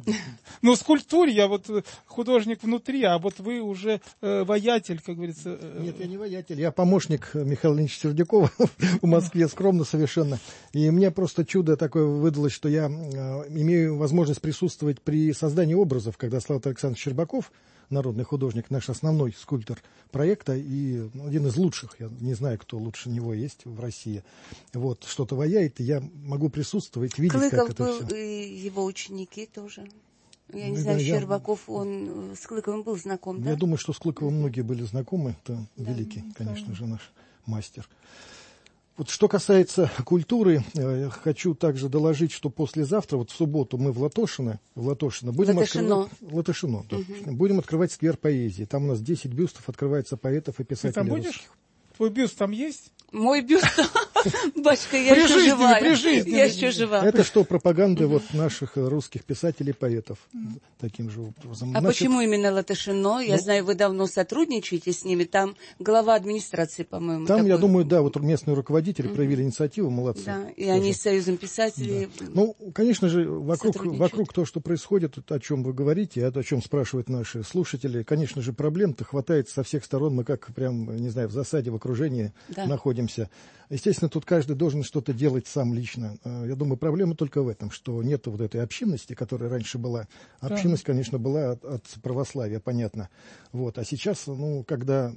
E: Ну, скульптуре я вот художник внутри, а вот вы уже э, воятель, как говорится. Э...
D: Нет, я не воятель, я помощник Михаила Ильича Сердюкова в Москве, скромно совершенно. И мне просто чудо такое выдалось, что я имею возможность присутствовать при создании образов, когда Слава Александрович Щербаков, народный художник, наш основной скульптор проекта и один из лучших, я не знаю, кто лучше него есть в России, вот, что-то ваяет, и я могу присутствовать, видеть,
C: Клыков
D: как это
C: был,
D: все.
C: И его ученики тоже. Я не
D: да,
C: знаю,
D: да,
C: Щербаков,
D: я...
C: он с Клыковым был знаком, да?
D: Я думаю, что с Клыковым многие были знакомы, это
C: да,
D: великий,
C: да.
D: конечно же, наш мастер. Вот что касается культуры, я хочу также доложить, что послезавтра, вот в субботу, мы в Латошино, в Латошино будем
C: Латышино.
D: открывать, Латышино, да,
C: угу.
D: будем открывать сквер поэзии. Там у нас десять бюстов открывается поэтов и писателей.
E: Ты там будешь?
D: Русских.
E: Твой бюст там есть?
C: Мой бюст. Батюшка, я еще жива. Я еще жива.
D: Это что, пропаганда вот наших русских писателей, поэтов. Таким же образом.
C: А почему именно Латышино? Я знаю, вы давно сотрудничаете с ними. Там глава администрации, по-моему.
D: Там, я думаю, да, вот местные руководители проявили инициативу, молодцы.
C: Да, и они с Союзом писателей.
D: Ну, конечно же, вокруг, вокруг того, что происходит, о чем вы говорите, о чем спрашивают наши слушатели, конечно же, проблем-то хватает со всех сторон. Мы как прям, не знаю, в засаде, в окружении находимся. Естественно, тут каждый должен что-то делать сам лично. Я думаю, проблема только в этом, что нет вот этой общинности, которая раньше была. Общинность, да. конечно, была от, от православия, понятно. Вот. А сейчас, ну, когда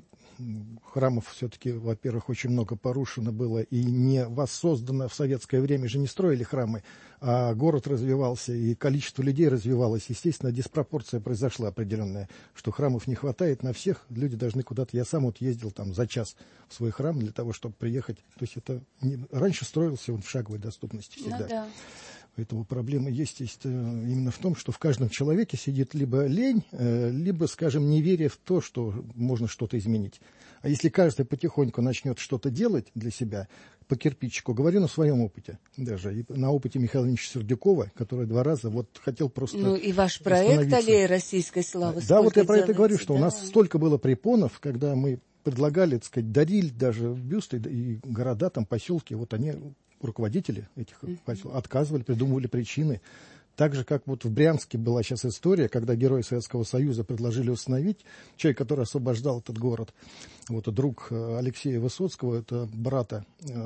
D: храмов все-таки, во-первых, очень много порушено было и не воссоздано в советское время, же не строили храмы, а город развивался и количество людей развивалось. Естественно, диспропорция произошла определенная, что храмов не хватает на всех, люди должны куда-то. Я сам вот ездил там за час в свой храм для того, чтобы приехать. То есть это не... раньше строился он в шаговой доступности всегда. Ну, да. Поэтому проблема есть, есть именно в том, что в каждом человеке сидит либо лень, либо, скажем, неверие в то, что можно что-то изменить. А если каждый потихоньку начнет что-то делать для себя, по кирпичику, говорю на своем опыте, даже и на опыте Михаила Ильича Сердюкова, который два раза вот хотел просто
C: Ну и ваш проект «Аллея российской славы».
D: Да, вот я про это говорю, что да. у нас столько было препонов, когда мы предлагали, так сказать, дарили даже бюсты и города, там, поселки, вот они... руководители этих поселков отказывали, придумывали причины. Так же, как вот в Брянске была сейчас история, когда герои Советского Союза предложили установить, человек, который освобождал этот город, вот друг Алексея Высоцкого, это брата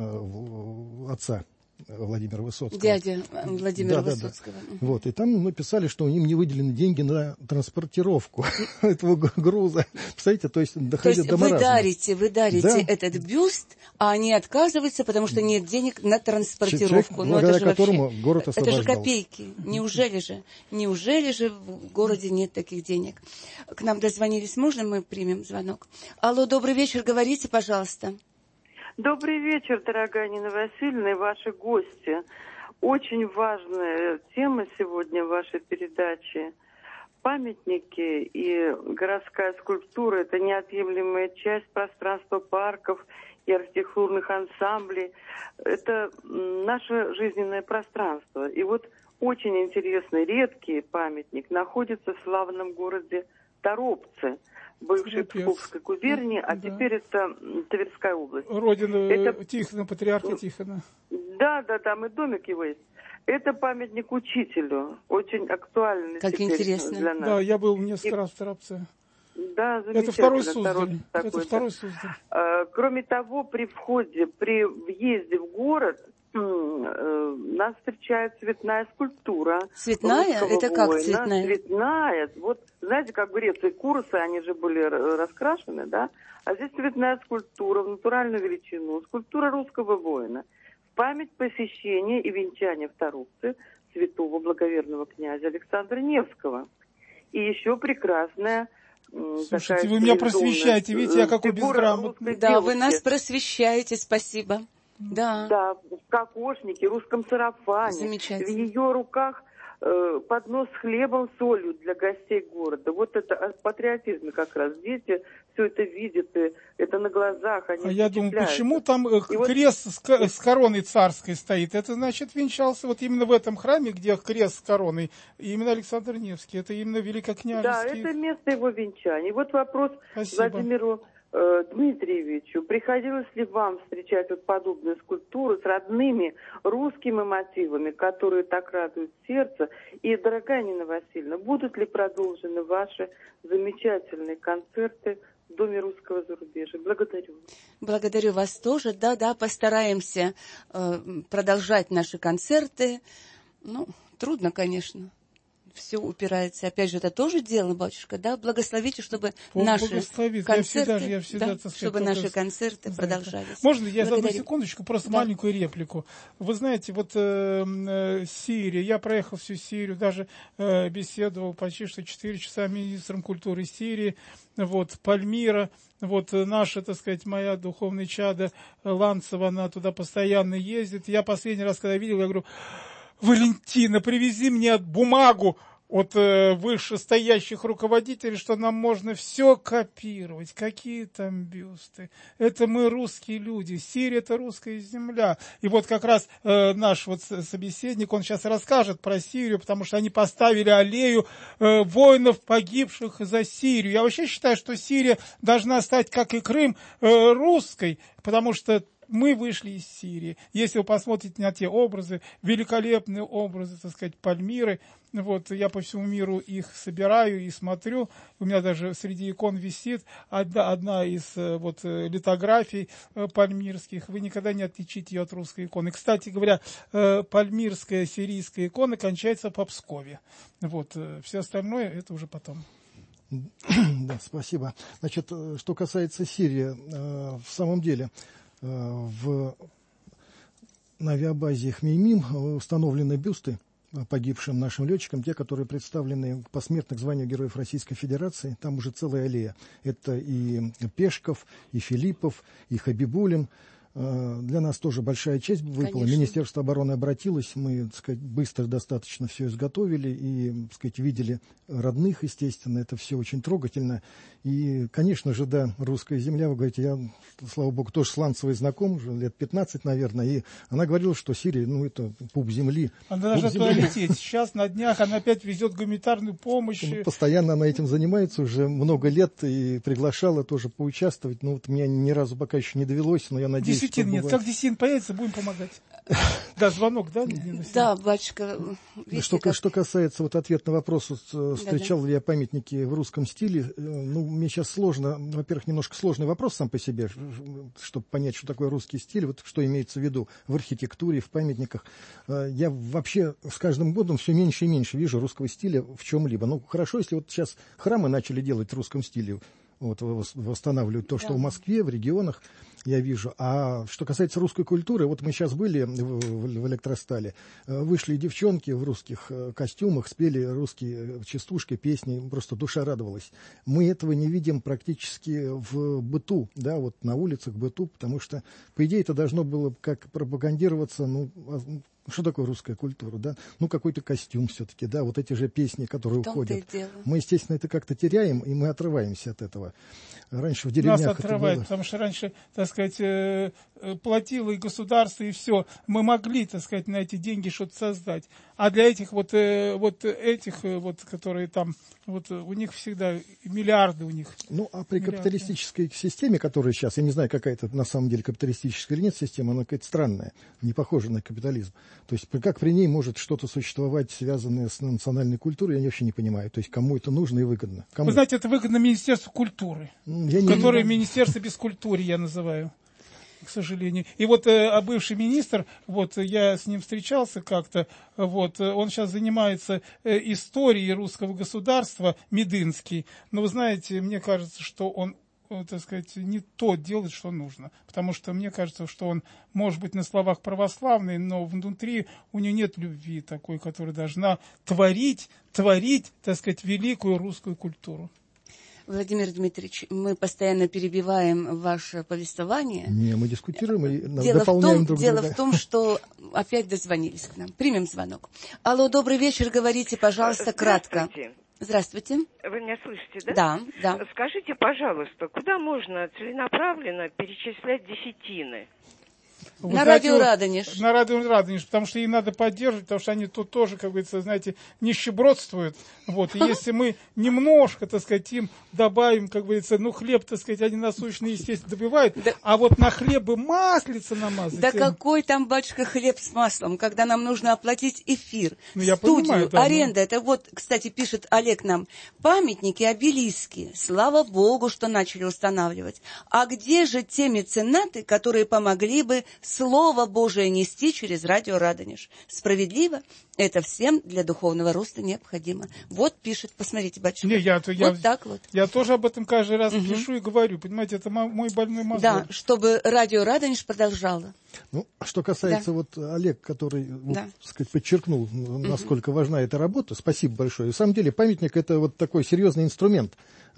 D: э, отца Владимира Высоцкого.
C: Дядя Владимира да, Высоцкого.
D: Да, да. Вот, и там написали, что им не выделены деньги на транспортировку этого груза. Представляете, то есть доходит до маразма.
C: Вы дарите, вы дарите да? этот бюст, а они отказываются, потому что нет денег на транспортировку.
D: Человек, благодаря которому вообще, город освобождался.
C: Это же копейки. Неужели же? Неужели же в городе нет таких денег? К нам дозвонились. Можно мы примем звонок? Алло, добрый вечер. Говорите, пожалуйста.
H: Добрый вечер, дорогая Нина Васильевна и ваши гости. Очень важная тема сегодня в вашей передаче. Памятники и городская скульптура – это неотъемлемая часть пространства парков и архитектурных ансамблей. Это наше жизненное пространство. И вот очень интересный, редкий памятник находится в славном городе Торопцы, бывшей
E: Капец.
H: Псковской губернии, а
E: Да.
H: теперь это Тверская область.
E: Родина
H: Это-
E: Тихона, патриарха Тихона.
H: Да, да, там и домик его есть. Это памятник учителю, очень актуальный
C: Как
H: теперь
C: интересно.
H: для нас.
E: Да, я был несколько раз в Торопце.
H: Да,
E: Это второй
H: замечательно,
E: Суздаль.
H: Торопец
E: Это
H: такой-то.
E: второй Суздаль.
H: А, Кроме того, при входе, при въезде в город м, э, нас встречает цветная скульптура.
C: Цветная?
H: русского
C: Это как
H: воина.
C: цветная?
H: Цветная. Вот, знаете, как в Греции курусы, они же были р- раскрашены, да? А здесь цветная скульптура в натуральную величину. Скульптура русского воина. В память посещения и венчания в Торопце святого благоверного князя Александра Невского. И еще прекрасная м,
E: Слушайте,
H: такая
E: вы меня
H: стилизованная,
E: просвещаете, видите, я какой
H: фигура
E: безграмотный.
H: русской
C: Да, вы
H: девушки.
C: нас просвещаете, спасибо. Да,
H: Да, в кокошнике, русском сарафане. В
C: замечательно.
H: ее руках э, поднос с хлебом, солью для гостей города. Вот это о патриотизме как раз. Дети все это видят, и это на глазах, они
E: А я думаю,
H: впечатляются.
E: почему там э,
H: И вот-
E: крест с, ко- с короной царской стоит? Это значит, венчался вот именно в этом храме, где крест с короной, и именно Александр Невский. Это именно
H: Да,
E: великокняжеский.
H: это место его венчания. И вот вопрос
E: Спасибо.
H: Владимиру э, Дмитриевичу. Приходилось ли вам встречать вот подобные скульптуры с родными русскими мотивами, которые так радуют сердце? И, дорогая Нина Васильевна, будут ли продолжены ваши замечательные концерты в Доме русского зарубежья? Благодарю вас.
C: Благодарю вас тоже. Да, да, постараемся э, продолжать наши концерты. Ну, трудно, конечно. Все упирается. Опять же, это тоже дело, батюшка, да? Благословите, чтобы
E: Бог
C: наши
E: благословит. Я
C: концерты,
E: всегда, я всегда,
C: да,
E: так сказать,
C: чтобы
E: только
C: наши концерты
E: за
C: продолжались.
E: это. Можно я за одну
C: Благодарю.
E: секундочку просто
C: Да.
E: маленькую реплику? Вы знаете, вот э, э, Сирия, я проехал всю Сирию, даже э, беседовал почти что четыре часа с министром культуры Сирии, вот, Пальмира, вот э, наша, так сказать, моя духовная чада э, Ланцева, она туда постоянно ездит. Я последний раз, когда видел, я говорю: Валентина, привези мне бумагу от э, вышестоящих руководителей, что нам можно все копировать. Какие там бюсты? Это мы русские люди. Сирия — это русская земля. И вот как раз э, наш вот собеседник, он сейчас расскажет про Сирию, потому что они поставили аллею э, воинов, погибших за Сирию. Я вообще считаю, что Сирия должна стать, как и Крым, э, русской, потому что мы вышли из Сирии. Если вы посмотрите на те образы, великолепные образы, так сказать, Пальмиры, вот, я по всему миру их собираю и смотрю. У меня даже среди икон висит одна, одна из вот, литографий пальмирских. Вы никогда не отличите ее от русской иконы. Кстати говоря, пальмирская сирийская икона кончается по Пскове. Вот, все остальное это уже потом.
D: Да, спасибо. Значит, что касается Сирии, в самом деле в, на авиабазе Хмеймим установлены бюсты погибшим нашим летчикам, те, которые представлены посмертно к званию Героев Российской Федерации. Там уже целая аллея. Это и Пешков, и Филиппов, и Хабибулин. Для нас тоже большая честь выпала.
C: Конечно.
D: Министерство обороны обратилось, мы, так сказать, быстро достаточно все изготовили и, так сказать, видели родных, естественно, это все очень трогательно. И, конечно же, да, русская земля, вы говорите, я, слава богу, тоже с Ланцевой знаком, уже лет пятнадцать, наверное, и она говорила, что Сирия, ну, это пуп земли.
E: Она должна туда лететь. Сейчас на днях она опять везет гуманитарную помощь.
D: Ну, постоянно она этим занимается уже много лет и приглашала тоже поучаствовать. Ну, вот мне ни разу пока еще не довелось, но я надеюсь, что
E: Десятин нет.
D: бывает.
E: Как десятин появится, будем помогать. Да, звонок, да?
C: Да, батюшка. Видите,
D: Что,
C: как...
D: что касается вот ответ на вопрос, встречал ли я памятники в русском стиле, ну, мне сейчас сложно, во-первых, немножко сложный вопрос сам по себе, чтобы понять, что такое русский стиль, вот что имеется в виду в архитектуре, в памятниках. Я вообще с каждым годом все меньше и меньше вижу русского стиля в чем-либо. Ну, хорошо, если вот сейчас храмы начали делать в русском стиле, вот, восстанавливать то, что да. в Москве, в регионах, я вижу. А что касается русской культуры, вот мы сейчас были в, в, в Электростале, вышли девчонки в русских костюмах, спели русские частушки, песни, просто душа радовалась. Мы этого не видим практически в быту, да, вот на улицах, в быту, потому что, по идее, это должно было как пропагандироваться, ну, что такое русская культура, да? Ну, какой-то костюм все-таки, да, вот эти же песни, которые уходят. Мы, естественно, это как-то теряем, и мы отрываемся от этого. Раньше в деревнях
E: нас отрывает,
D: это было...
E: потому что раньше, так сказать, платило и государство, и все. Мы могли, так сказать, на эти деньги что-то создать. А для этих вот, э, вот этих, э, вот, которые там, вот у них всегда миллиарды у них.
D: Ну, а при
E: миллиарды.
D: капиталистической системе, которая сейчас, я не знаю, какая это на самом деле капиталистическая или нет система, она какая-то странная, не похожа на капитализм. То есть как при ней может что-то существовать, связанное с национальной культурой, я вообще не понимаю. То есть кому это нужно и выгодно. Кому?
E: Вы знаете, это выгодно Министерству культуры,
D: я не
E: которое
D: не...
E: Министерство бескультуры я называю. К сожалению. И вот э, бывший министр, вот я с ним встречался как-то, вот он сейчас занимается э, историей русского государства, Медынский. Но вы знаете, мне кажется, что он, э, так сказать, не то делает, что нужно. Потому что мне кажется, что он, может быть, на словах православный, но внутри у него нет любви такой, которая должна творить, творить, так сказать, великую русскую культуру.
C: Владимир Дмитриевич, мы постоянно перебиваем ваше повествование.
D: Не, мы дискутируем и
C: дело
D: дополняем
C: в том,
D: друг
C: дело
D: друга.
C: в том, что опять дозвонились к нам. Примем звонок. Алло, добрый вечер, говорите, пожалуйста, кратко.
I: Здравствуйте.
C: Здравствуйте.
I: Вы меня слышите, да?
C: Да, да.
I: Скажите, пожалуйста, куда можно целенаправленно перечислять десятины?
E: Вы
C: на
E: знаете,
C: радио Радонеж.
E: На радио Радонеж, потому что их надо поддерживать, потому что они тут тоже, как говорится, знаете, нищебродствуют. Вот. И если мы немножко, так сказать, им добавим, как говорится, ну, хлеб, так сказать, они насущные, естественно, добивают, да. А вот на хлеб бы маслица намазать.
C: Да какой там, батюшка, хлеб с маслом, когда нам нужно оплатить эфир,
E: ну, я
C: студию,
E: понимаю, да,
C: аренда.
E: но...
C: Это вот, кстати, пишет Олег нам, памятники, обелиски, слава Богу, что начали устанавливать. А где же те меценаты, которые помогли бы Слово Божие нести через радио Радонеж? Справедливо? Это всем для духовного роста необходимо. Вот пишет, посмотрите, батюшка.
E: Не, я,
C: вот
E: я,
C: так вот.
E: Я тоже об этом каждый раз
C: угу.
E: пишу и говорю. Понимаете, это мой больной мозг.
C: Да, чтобы радио Радонеж продолжало.
D: Ну, что касается
C: да.
D: вот Олег, который
C: да.
D: вот, так сказать, подчеркнул, насколько угу. важна эта работа, спасибо большое. На самом деле памятник – это вот такой серьезный инструмент.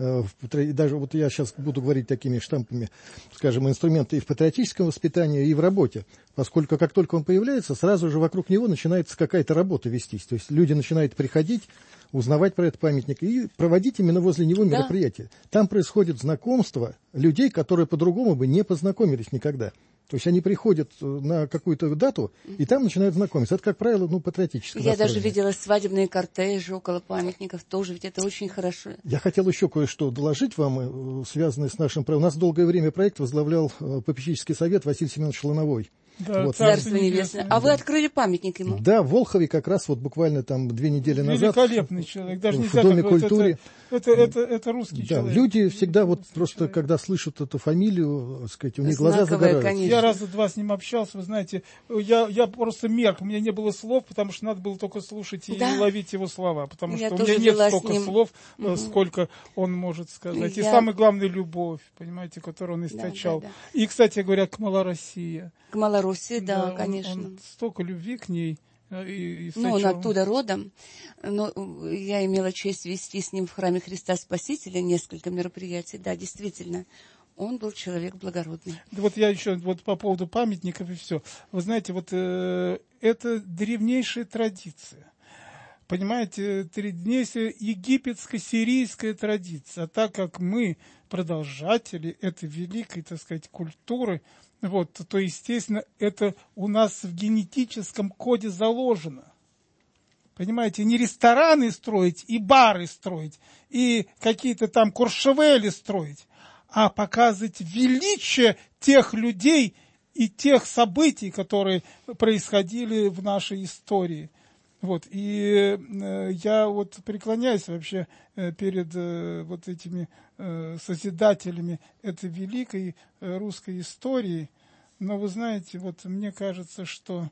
D: Даже вот я сейчас буду говорить такими штампами, скажем, инструменты и в патриотическом воспитании, и в работе, поскольку как только он появляется, сразу же вокруг него начинается какая-то работа вестись. То есть люди начинают приходить, узнавать про этот памятник и проводить именно возле него да. мероприятия. Там происходит знакомство людей, которые по-другому бы не познакомились никогда. То есть они приходят на какую-то дату, и там начинают знакомиться. Это, как правило, ну, патриотическое
C: Я
D: настроение.
C: даже видела свадебные кортежи около памятников тоже, ведь это очень хорошо.
D: Я хотел еще кое-что доложить вам, связанное с нашим... У нас долгое время проект возглавлял попечительский совет Василий Семенович Лановой.
E: Да,
C: вот. Царство небесное. А да. вы открыли памятник ему?
D: Да, в Волхове как раз вот буквально там две недели назад.
E: Великолепный человек. Даже
D: в
E: нельзя
D: Доме
E: как
D: культуры.
E: Это, это, это, это русский
D: да,
E: человек.
D: Люди всегда вот
E: русский
D: просто,
E: человек.
D: Когда слышат эту фамилию, так сказать, у них
C: Знаковая,
D: глаза загораются.
C: Конечно.
E: Я раза два с ним общался, вы знаете, я, я просто мерк, у меня не было слов, потому что надо было только слушать и да. ловить его слова, потому я что у меня нет столько слов, угу. сколько он может сказать. Я... И самое главное, любовь, понимаете, которую он источал. Да, да, да. И, кстати говоря, к Малороссии.
C: К Малороссии, да,
E: да
C: конечно.
E: Он, он столько любви к ней. И, и
C: ну, он оттуда родом. Но я имела честь вести с ним в храме Христа Спасителя несколько мероприятий. Да, действительно, он был человек благородный.
E: Да вот я еще вот по поводу памятников и все. Вы знаете, вот э, это древнейшая традиция. Понимаете, древнейшая египетско-сирийская традиция. А так как мы продолжатели этой великой, так сказать, культуры, вот, то, естественно, это у нас в генетическом коде заложено. Понимаете, не рестораны строить, и бары строить, и какие-то там куршевели строить, а показывать величие тех людей и тех событий, которые происходили в нашей истории. Вот, и э, я вот преклоняюсь вообще э, перед э, вот этими э, созидателями этой великой э, русской истории, но вы знаете, вот мне кажется, что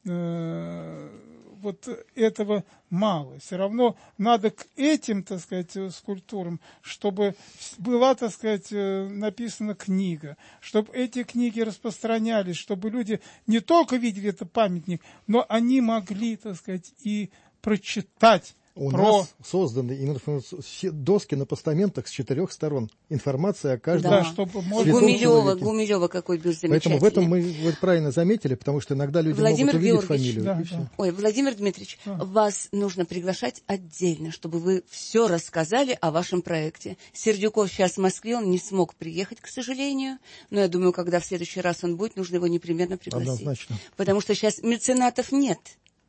E: э, вот этого мало. Все равно надо к этим, так сказать, скульптурам, чтобы была, так сказать, написана книга, чтобы эти книги распространялись, чтобы люди не только видели этот памятник, но они могли, так сказать, и прочитать.
D: У
E: про...
D: нас созданы доски на постаментах с четырех сторон. Информация о каждом.
C: Да,
E: чтобы
C: Гумилева, Гумилева какой бюст замечательный.
D: Поэтому в этом мы вот правильно заметили, потому что иногда люди
C: Владимир
D: могут увидеть
C: Георгиевич,
D: фамилию.
E: Да,
D: и все.
E: да.
C: Ой, Владимир Дмитриевич, да. вас нужно приглашать отдельно, чтобы вы все рассказали о вашем проекте. Сердюков сейчас в Москве, он не смог приехать, к сожалению, но я думаю, когда в следующий раз он будет, нужно его непременно пригласить.
D: Однозначно.
C: Потому что сейчас меценатов нет.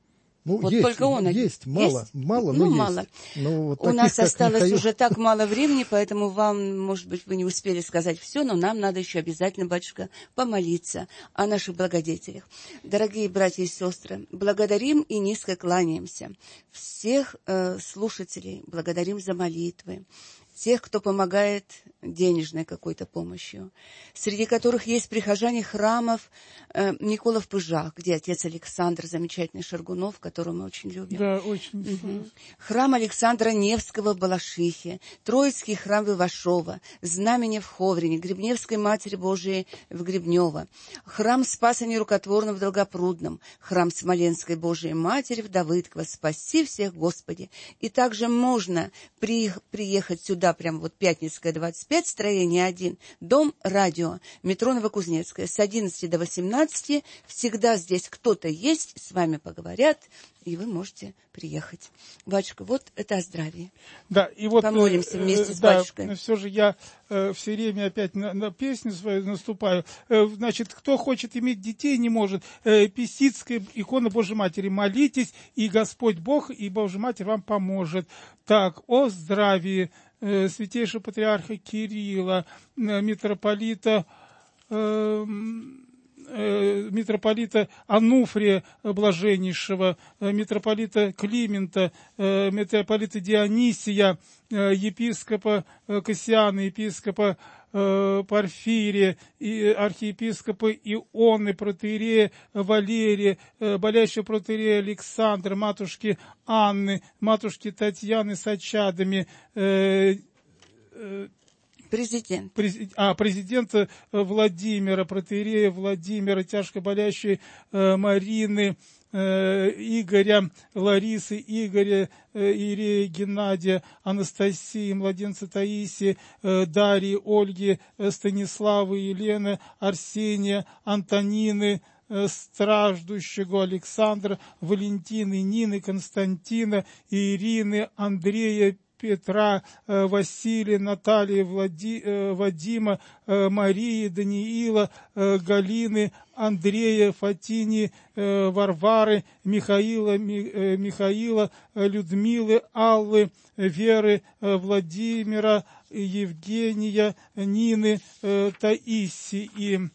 D: Ну,
C: вот
D: есть,
C: только он
D: есть, мало,
C: есть?
D: мало,
C: ну,
D: но
C: мало.
D: есть. Но вот
C: У
D: таких,
C: нас осталось
D: Михаил...
C: уже так мало времени, поэтому вам, может быть, вы не успели сказать все, но нам надо еще обязательно, батюшка, помолиться о наших благодетелях. Дорогие братья и сестры, благодарим и низко кланяемся всех э, слушателей, благодарим за молитвы, тех, кто помогает денежной какой-то помощью, среди которых есть прихожане храмов э, Никола в Пыжах, где отец Александр, замечательный Шаргунов, которого мы очень любим.
E: Да, очень.
C: Угу. Храм Александра Невского в Балашихе, Троицкий храм в Ивашово, Знамение в Ховрине, Гребневской Матери Божией в Гребнево, храм Спаса Нерукотворного в Долгопрудном, храм Смоленской Божией Матери в Давыдково. Спаси всех, Господи! И также можно при, приехать сюда, прямо вот Пятницкая, двадцать пять, строение один, дом радио, метро Новокузнецкая, с одиннадцати до восемнадцати. Всегда здесь кто-то есть, с вами поговорят, и вы можете приехать. Батюшка, вот это о здравии.
E: Да, и вот,
C: помолимся вместе
E: э,
C: с
E: да,
C: батюшкой.
E: Все же я э, все время опять на, на песню свою наступаю. Э, значит, кто хочет иметь детей, не может. Э, Песицкая икона Божьей Матери. Молитесь, и Господь Бог, и Божья Матерь вам поможет. Так, о здравии э, святейшего патриарха Кирилла, э, митрополита... Э, митрополита Ануфрия Блаженнейшего, митрополита Климента, митрополита Дионисия, епископа Кассиана, епископа Порфирия, и архиепископа Ионы, протоиерея Валерия, болящего протоиерея Александра, матушки Анны, матушки Татьяны с очадами,
C: Президент.
E: А, президента Владимира, протоиерея Владимира, тяжко болящей э, Марины, э, Игоря, Ларисы, Игоря, э, Иерея Геннадия, Анастасии, младенца Таисии, э, Дарьи, Ольги, э, Станиславы, Елены, Арсения, Антонины, э, страждущего Александра, Валентины, Нины, Константина, Ирины, Андрея, Петра, Василия, Натальи, Влади, Вадима, Марии, Даниила, Галины, Андрея, Фатини, Варвары, Михаила, Михаила, Людмилы, Аллы, Веры, Владимира, Евгения, Нины, Таисии,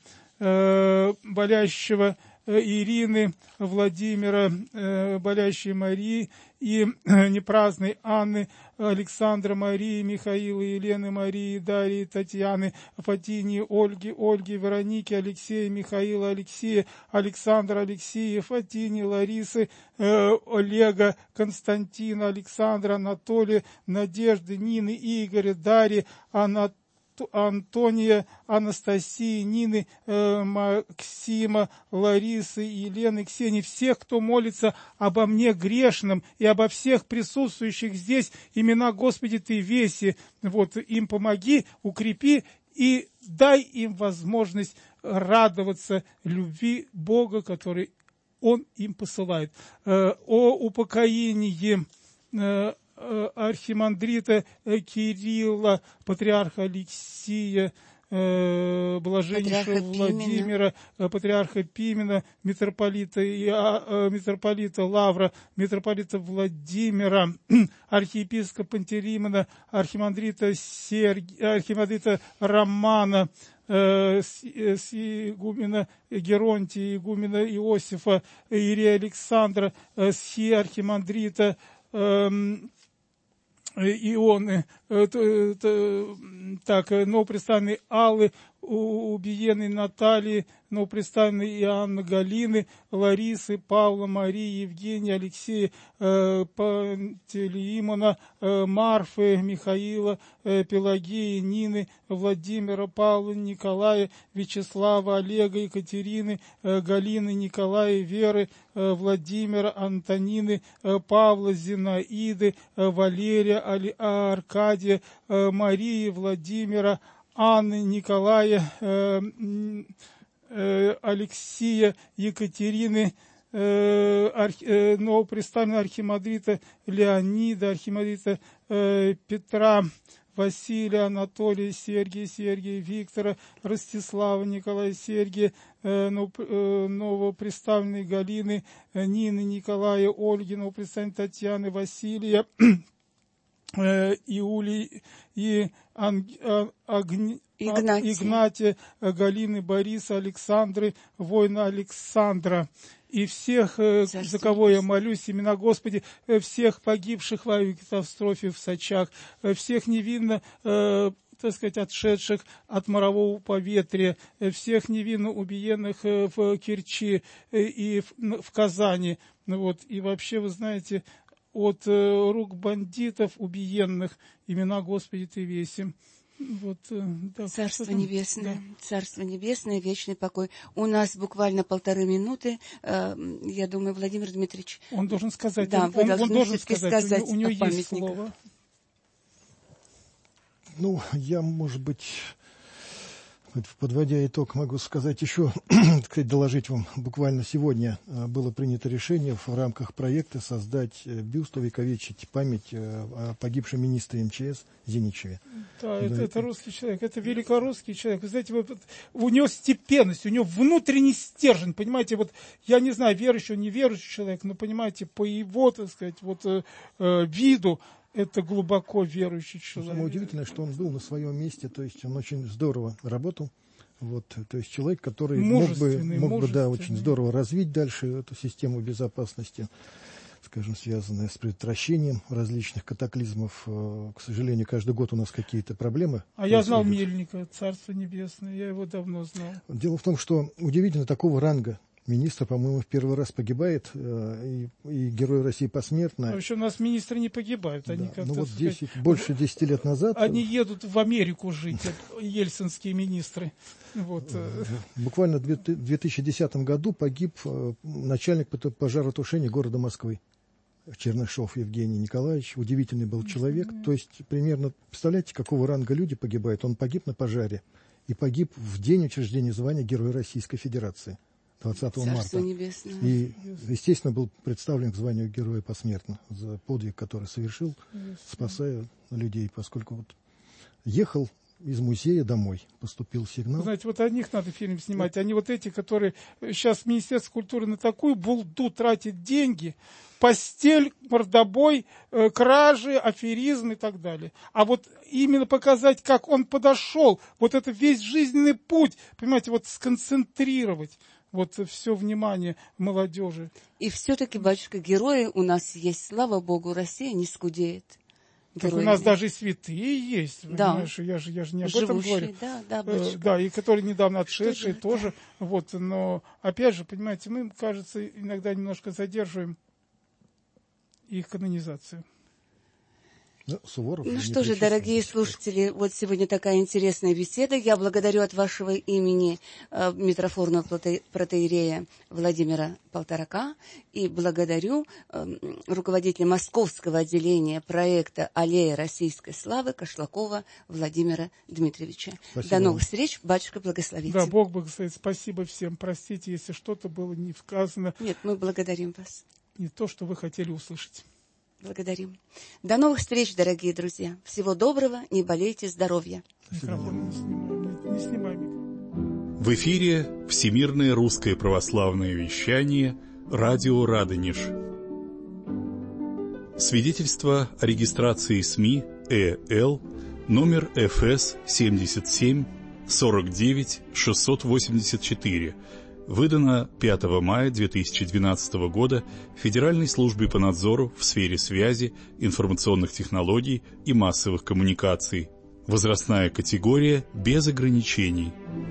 E: болящего Ирины, Владимира, болящей Марии и непраздной Анны, Александра, Марии, Михаила, Елены, Марии, Дарьи, Татьяны, Фатинии, Ольги, Ольги, Вероники, Алексея, Михаила, Алексея, Александра, Алексея, Фатини, Ларисы, э, Олега, Константина, Александра, Анатолия, Надежды, Нины, Игоря, Дарьи, Анатолия, Антония, Анастасии, Нины, э, Максима, Ларисы, Елены, Ксении, всех, кто молится обо мне грешном и обо всех присутствующих здесь, имена Господи Ты веси, вот, им помоги, укрепи и дай им возможность радоваться любви Бога, который Он им посылает. Э, о упокоении э, архимандрита Кирилла, патриарха Алексия, э, блаженнейшего
C: патриарха
E: Владимира,
C: Пимена.
E: патриарха Пимена, митрополита, Иа, митрополита Лавра, митрополита Владимира, архиепископа Пантелеймона, архимандрита, Серги, архимандрита Романа, э, с, с игумена Геронтия, игумена Иосифа, Иерея Александра, э, схи архимандрита э, Ионы, так, новоприставной Аллы, убиенной Натальи, новоприставной Иоанна Галины, Ларисы, Павла, Марии, Евгения, Алексея, Пантелеимона, Марфы, Михаила, Пелагеи, Нины, Владимира, Павла, Николая, Вячеслава, Олега, Екатерины, Галины, Николая, Веры, Владимира, Антонины, Павла, Зинаиды, Валерия, Аркадия, Марии, Владимира, Анны, Николая, Алексея, Екатерины, новоприставленного архимандрита Леонида, архимандрита Петра, Василия, Анатолия, Сергия, Сергия, Виктора, Ростислава, Николая, Сергия, э, э, новоприставленной Галины, э, Нины, Николая, Ольги, новоприставленной Татьяны, Василия, э, Иулии и Ан, а, Агни,
C: Игнатия.
E: Игнатия, Галины, Бориса, Александры, воина Александра. И всех, Царствие за кого я молюсь, имена Господи, всех погибших в авиакатастрофе в Сочах, всех невинно, э, так сказать, отшедших от морового поветрия, всех невинно убиенных в Керчи и в, в Казани. Вот. И вообще, вы знаете, от рук бандитов убиенных имена Господи Ты весим. Вот, да,
C: Царство Небесное, да. Царство Небесное, вечный покой. У нас буквально полторы минуты. Я думаю, Владимир Дмитриевич...
E: Он должен сказать.
C: Да,
E: он,
C: вы
E: он,
C: должны
E: он должен сказать.
C: сказать.
E: У, у него есть слово.
D: Ну, я, может быть, подводя итог, могу сказать еще, так сказать, доложить вам. Буквально сегодня было принято решение в рамках проекта создать бюст, увековечить память о погибшем министре эм че эс Зиничеве.
E: Да, да это, это русский человек, это великорусский человек. Вы знаете, вот, у него степенность, у него внутренний стержень, понимаете, вот, я не знаю, верующий, он неверующий человек, но, понимаете, по его, так сказать, вот, э, виду, это глубоко верующий человек.
D: Самое удивительное, что он был на своем месте, то есть он очень здорово работал. Вот, то есть человек, который мог бы, мог бы да, очень здорово развить дальше эту систему безопасности, скажем, связанную с предотвращением различных катаклизмов. К сожалению, каждый год у нас какие-то проблемы.
E: А я знал Мельника, Царство Небесное, я его давно знал.
D: Дело в том, что удивительно, такого ранга министр, по-моему, в первый раз погибает, и, и Герой России посмертно.
E: А еще у нас министры не погибают. Они
D: да,
E: как-то,
D: ну вот
E: сказать,
D: десять, больше десяти лет назад...
E: Они едут в Америку жить, ельцинские министры. Вот.
D: Буквально в две тысячи десятом году погиб начальник пожаротушения города Москвы. Чернышов Евгений Николаевич. Удивительный был человек. То есть, примерно, представляете, какого ранга люди погибают? Он погиб на пожаре и погиб в день учреждения звания Героя Российской Федерации. двадцатого марта.
C: Небесное.
D: И, естественно, был представлен к званию Героя посмертно за подвиг, который совершил, спасая людей, поскольку вот ехал из музея домой, поступил сигнал.
E: Знаете, вот о них надо фильм снимать. Они вот эти, которые сейчас Министерство культуры на такую булду тратит деньги, постель, мордобой, э, кражи, аферизм и так далее. А вот именно показать, как он подошел, вот это весь жизненный путь, понимаете, вот сконцентрировать вот все внимание молодежи.
C: И все-таки, батюшка, герои у нас есть, слава Богу, Россия не скудеет.
E: Так у нас даже и святые есть,
C: да.
E: Понимаешь, я же, я же не об
C: Живущие,
E: этом говорю.
C: Да, да,
E: э, да, и которые недавно отшедшие тоже, да. Вот, но опять же, понимаете, мы, кажется, иногда немножко задерживаем их канонизацию.
D: Ну, Суворов,
C: ну что же, дорогие слушатели, вот сегодня такая интересная беседа. Я благодарю от вашего имени э, митрофорного протоиерея Владимира Полторака и благодарю э, руководителя московского отделения проекта «Аллея российской славы» Кошлакова Владимира Дмитриевича. Спасибо. До новых встреч. Батюшка, благословите.
E: Да, Бог благословит. Спасибо всем. Простите, если что-то было не сказано.
C: Нет, мы благодарим вас.
E: Не то, что вы хотели услышать.
C: Благодарим. До новых встреч, дорогие друзья. Всего доброго, не болейте, здоровья.
E: Микрофон не снимай, не снимай микрофон.
B: В эфире Всемирное русское православное вещание «Радио Радонеж». Свидетельство о регистрации СМИ ЭЛ номер эф эс семьдесят семь сорок девять шестьсот восемьдесят четыре. Выдано пятого мая две тысячи двенадцатого года Федеральной службе по надзору в сфере связи, информационных технологий и массовых коммуникаций. Возрастная категория без ограничений.